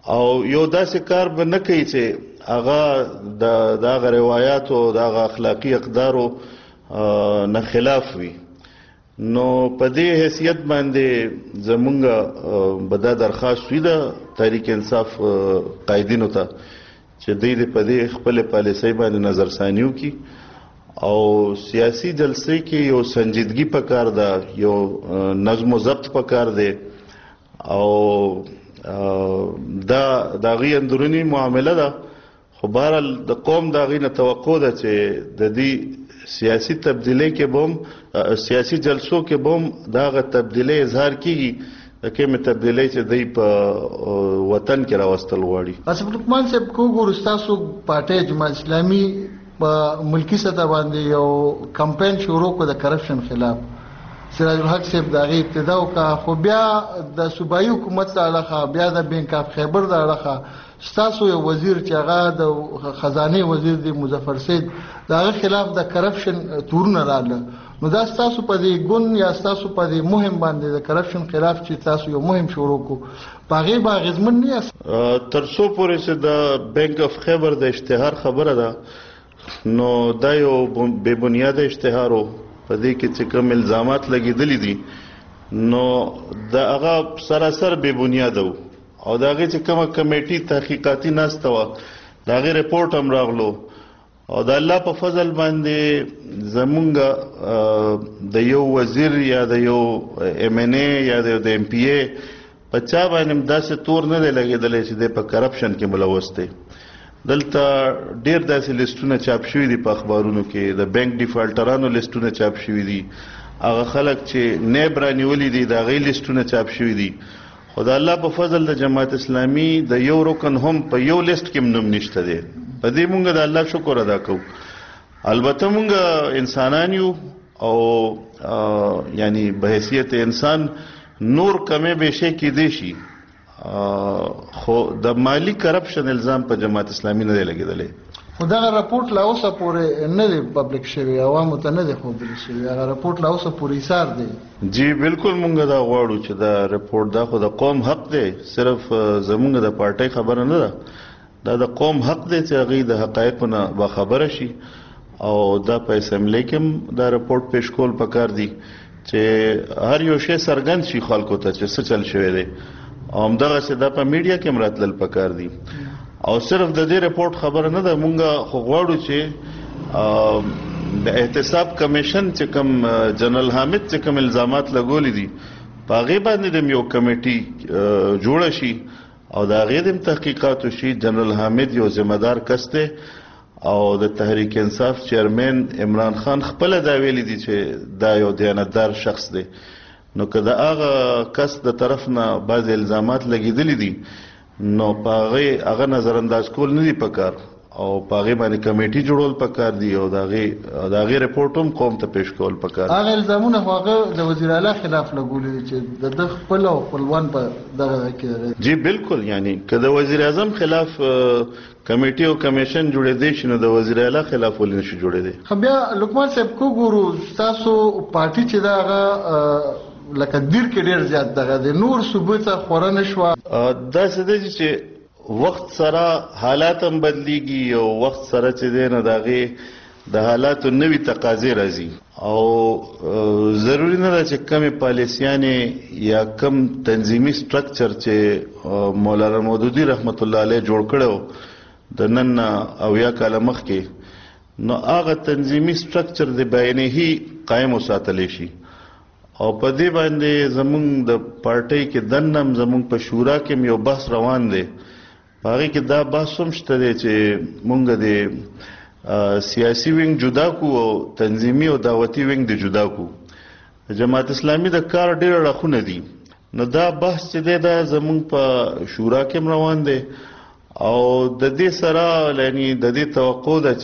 او یو داسې کار به نه کوي چې هغه د روایت او د اخلاقی اقدارو نه خلاف وي. نو په دې حیثیت باندې زمونږ بدا درخواست وی د تحریک انصاف قائدینو ته چې دوی په دې خپل پالیسۍ باندې نظرثانی وکړي او سیاسی جلسې کې یو سنجیدګي پکار ده، یو نظم و ضبط پکار دی او دا غي اندرونی معامله ده. خو بهرحال د قوم دا غي نه توقع ده چې د دې سیاسی تبدیلی کې بوم سیاسی جلسو کې بوم داغه تبدیلی اظهار کیږي د کومه تبدیلی چې دوی په وطن کې راوستل غواړي. اسف لقمان صاحب کو ګورستاسو پارټي جماعت اسلامي په ملکی سطح باندې یو کمپاین شروع کړ د کرپشن خلاف. سراج الحق صاحب دا غي ابتدا وکړه، خو بیا د صوبایي حکومت علاقه بیا د بینک اف خیبر د علاقه ستاسو یو وزیر چې هغه د خزانه وزیر دی مظفر سید دا خلاف د کرپشن تورونه رااله. نو دا ستاسو په دې ګون یا ستاسو په دې مهم باندې د کرپشن خلاف چې تاسو یو مهم شروع کو پاغه باغزمن نه یاست ترسو پورې چې د بینک اف خیبر د اشتهار خبره ده. نو دا یو بے بنیاد اشتهارو په دې کې چې کوم الزامات لګیدلې دي نو دا هغه سراسر بے بنیاد وو او داغه چې کومه کمیټي تحقیقاتي ناسته و داغه رپورټ هم راغلو او د الله په فضل باندې زمونږ د یو وزیر یا د یو ایم ان ای یا د ایم پی ای په چا باندې داسې تور نه دی لګېدلی چې د په کرپشن کې ملوث دی. دلته ډیر داسې لیستونه چاپ شوي دي په اخبارونو کې، د بینک ډیفالټرانو لیستونه چاپ شوي دي، هغه خلک چې نیب رانیولي دي د هغې لیستونه چاپ شوي دي. خو د الله په فضل د جماعت اسلامي د یو رکن هم په یو لیست کې نوم نشته دی. په دې مونږ د الله شکر ادا کوو. البته مونږ انسانان یو او یعنی به حیثیت انسان نور کمې بشي کې دی شي، خو د مالی کرپشن الزام په جماعت اسلامي نه دی لګیدلی. خو دا راپورټ لا اوسه پورې نه دی پبلک شوی، عوامو ته نه دی ښودل شوی. هغه راپورټ لا اوسه پورې ایثار دی. جی بالکل مونږ دا غواړو چې دا راپورټ دا خو د قوم حق دی، صرف زمونږ د پارټۍ خبره نه ده، دا د قوم حق دی چې هغوی د حقایقو نه باخبره شي او دا په اسمبلی کې هم دا راپورټ پیش کول پکار دي چې هر یو شی څرګند شي خلکو ته چې څه چل شوی دی او همدغسې دا په میډیا کې هم راتلل پکار دي. او صرف د دې رپورټ خبره نه ده، مونږ خو غواړو چې د احتساب کمیشن چې کوم جنرال حامد چې کوم الزامات لګولي دي په هغې باندې د یو کمیټي جوړه شي او د هغې د تحقیقات وشي. جنرال حامد یو ذمہ دار کس دی او د تحریک انصاف چیرمن عمران خان خپله دا ویلي دي چې دا یو دیانتدار شخص دی. نو که د هغه کس د طرف نه بعضې الزامات لګېدلي دي نو په هغه نظر انداز کول نه دي پکار او په هغې باندې کمیټي جوړول پکار دي او د هغې رپورټ هم قوم ته پیش کول پکار دي. هغه الزامونه خو هغه د وزیر اعلی خلاف لګولي دي چې د ده خپل او خپلوان په دغه کې. جی بالکل، یعنی که د وزیر اعظم خلاف کمیټي او کمیشن جوړېدی شي نو د وزیر اعلی خلاف ولې نشي جوړېدی. خو بیا لقمان صاحب کو ګورو ستاسو پارټي چې دا هغه لکه دیر کې ډیر زیات دغه د نور صوبې ته خوره نه شوه. داسې دی چې وخت سره حالات هم بدلیږي او وخت سره چې دی نو د هغې د حالاتو نوي تقاضې راځي او ضروري نه ده چې کمې پالیسیانې یا کم تنظیمي سټرکچر چې مولانا مودودي رحمت الله علیه جوړ کړی د نن نه 80 کاله مخکې، نو هغه تنظیمي سټرکچر د بیانیهي قایم وساتلی شي او په دې باندې زمونږ د پارټۍ کې دننه زمونږ په شورا کې یو بحث روان دی. په هغې کې دا بحث هم شته دی چې مونږ د سیاسي وینګ جدا کو او تنظیمي او دعوتي وینګ د جدا کو. د جماعت اسلامي د کار ډېر اړخونه دي، نو دا بحث چې دی دا زمونږ په شورا کې هم روان دی او د دې سره یعنی د دې توقع ده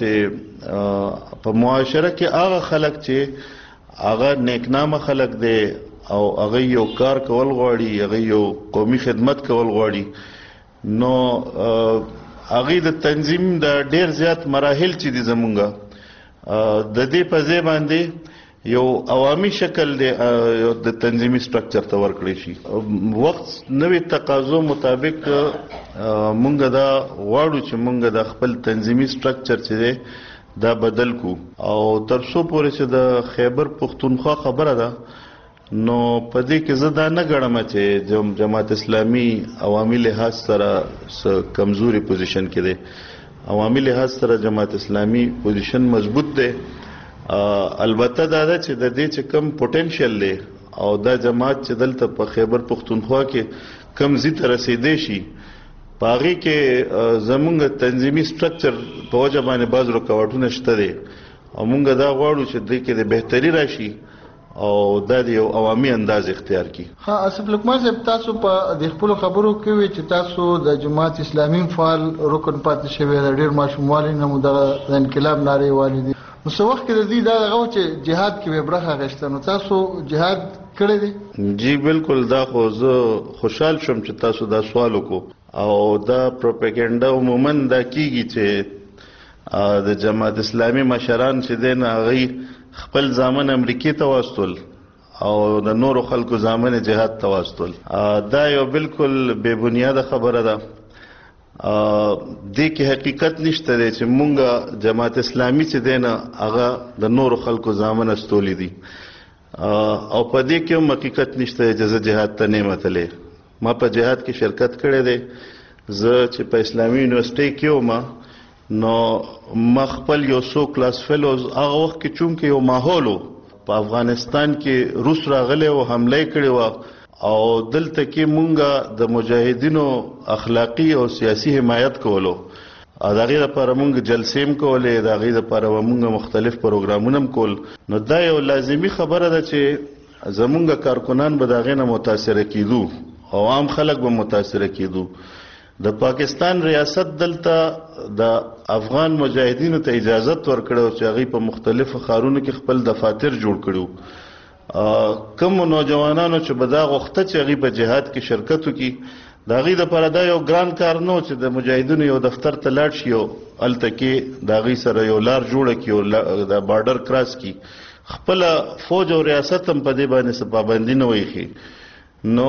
چې په معاشره کې هغه خلک چې هغه نیکنامه خلک دی او هغه یو کار کول غواړي، هغه یو قومي خدمت کول غواړي، نو هغه د تنظیم د ډیر زیات مراحل چې دي زمونږه د دې په ځای باندې یو عوامي شکل د تنظیمي سټرکچر ته ورکړی شي. وخت نوې تقاضو مطابق مونږ دا غواړو چې مونږ د خپل تنظیمي سټرکچر چې دی دا بدل کو او تر څو پورې چې د خیبر پختونخوا خبره ده نو په دې کې زه دا نه ګڼم چې جماعت اسلامي عوامي لحاظ سره کمزوري پوزیشن کې دی. عوامي لحاظ سره جماعت اسلامي پوزیشن مضبوط دی. البته دا ده چې د دې چې کم پوتنشل دی او دا جماعت چې دلته په خیبر پختونخوا کې کم زی ته رسیدې شي پاغي کې زمونږ تنظیمي سټرکچر په وجه باندې باز رکاوټونه شته دي او مونږ دا غواړو چې دې کې د بهتري راشي او دا د یو عوامي انداز اختیار کی. ها اسف لقمان صاحب تاسو په د خپل خبرو کې وی چې تاسو د جماعت اسلامي فعال رکن پاتې شوی ډېر ماشوموالي نه مو د انقلاب ناری والدي نو څو وخت کې د دې دا غو چې جهاد کې به برخه غشته نو تاسو جهاد کړی دی؟ جی بالکل دا خو زه خوشحال شوم چې تاسو دا سوال وکړو او دا پروپاګاندا عموما دا کیږي چې د جماعت اسلامي مشران چې دین هغه خپل ځامن امریکای ته واستول او د نورو خلکو ځامن جهاد ته واستول. دا یو بالکل بے بنیاد خبره ده. دې کې حقیقت نشته دی چې مونږه جماعت اسلامي چې دین هغه د نورو خلکو ځامن استولې دي او په دې کې هم حقیقت نشته چې زه جهاد ته نه متلې. ما په جهاد کې شرکت کړې ده. زه چې په اسلامي یونیورسيټي کې وم نو ما خپل یو سو کلاس فیلوز هغه وخت کې چونکې یو ماحول په افغانستان کې روس راغلی او حمله کړې و او دلته کې مونږه د مجاهدینو اخلاقی او سیاسي حمایت کولو دا غیر لپاره مونږ جلسې هم کولې دا غیر لپاره مونږ مختلف پروګرامونه هم کول. نو دا یو لازمی خبره ده چې زمونږ کارکنان به دا غینه متاثر کیدو او عام خلک به متاثر کیدو. د پاکستان ریاست دلته د افغان مجاهدینو ته اجازه ورکړه چې هغه په مختلفو ښارونو کې خپل دفاتر جوړ کړو. کوم نوجوانانو چې به دا غوښته چې هغه په جهاد کې شرکت وکړي دا غي د پردا یو ګران کار نو چې د مجاهدینو یو دفتر ته لاړ شي او الته کې دا غي سره یو لار جوړه کی او د بارډر کراس کی خپل فوج او ریاست هم په دې باندې سپابندي نه وایي. نو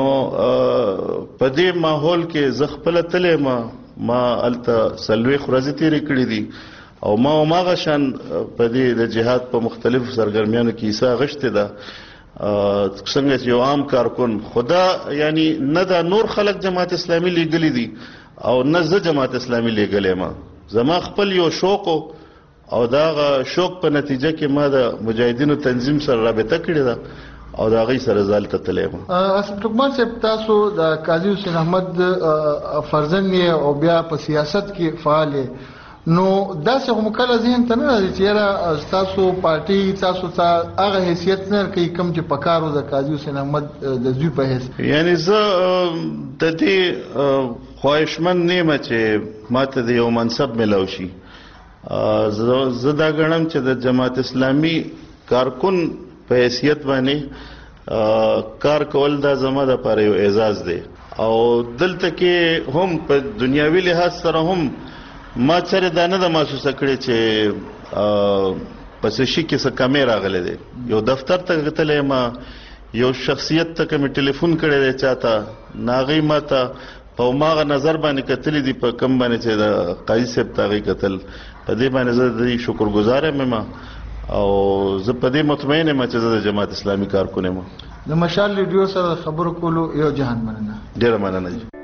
په دې ماحول کې ز خپل تلې ما الته سلوي خرازي تیرې کړې دي او ما غشن په دې د جهاد په مختلفو سرګرمیانو کې حصہ غشته ده څنګه چې یو عام کارکون خدا یعنی نه دا نور خلک جماعت اسلامي لګلې دي او نه ز جماعت اسلامي لګلې ما زما خپل یو شوق او دا شوق په نتیجه کې ما د مجاهدینو تنظیم سره رابطه کړې ده او دا غي سره زال ته تلم. اسف لقمان صاحب تاسو د قاضي حسین احمد فرزند او بیا په سیاست کې فعال نو دا څه هم کله ذهن ته نه راځي چې تاسو پارټي تاسو ته هغه حیثیت نه کوي کوم چې پکارو د قاضي حسین احمد د زوی په حیث یعنی زه د دې خواهشمند نیمه چې ماته د یو منصب ملو شي. زه دا غنم چې د جماعت اسلامي کارکون په حیثیت باندې کار کول دا زما د لپاره یو اعزاز دی او دلته کې هم په دنیاوي لحاظ سره هم ما سره دا نه د محسوسه کړې چې پس شي کې څه کمې راغلي دي. یو دفتر ته غتلې ما یو شخصیت ته کوم ټلیفون کړی دی چاته ناغي ماته په ماغه نظر باندې کتلې دي په کم باندې چې د قاضي صاحب تاغي قتل په دې باندې زه د شکرګزار یم او زه په دې مطمئن یم چې زه د جماعت اسلامي کارکون یم. د مشال ریډیو سره خبرو کولو یو جهان مننه. ډیره مننه.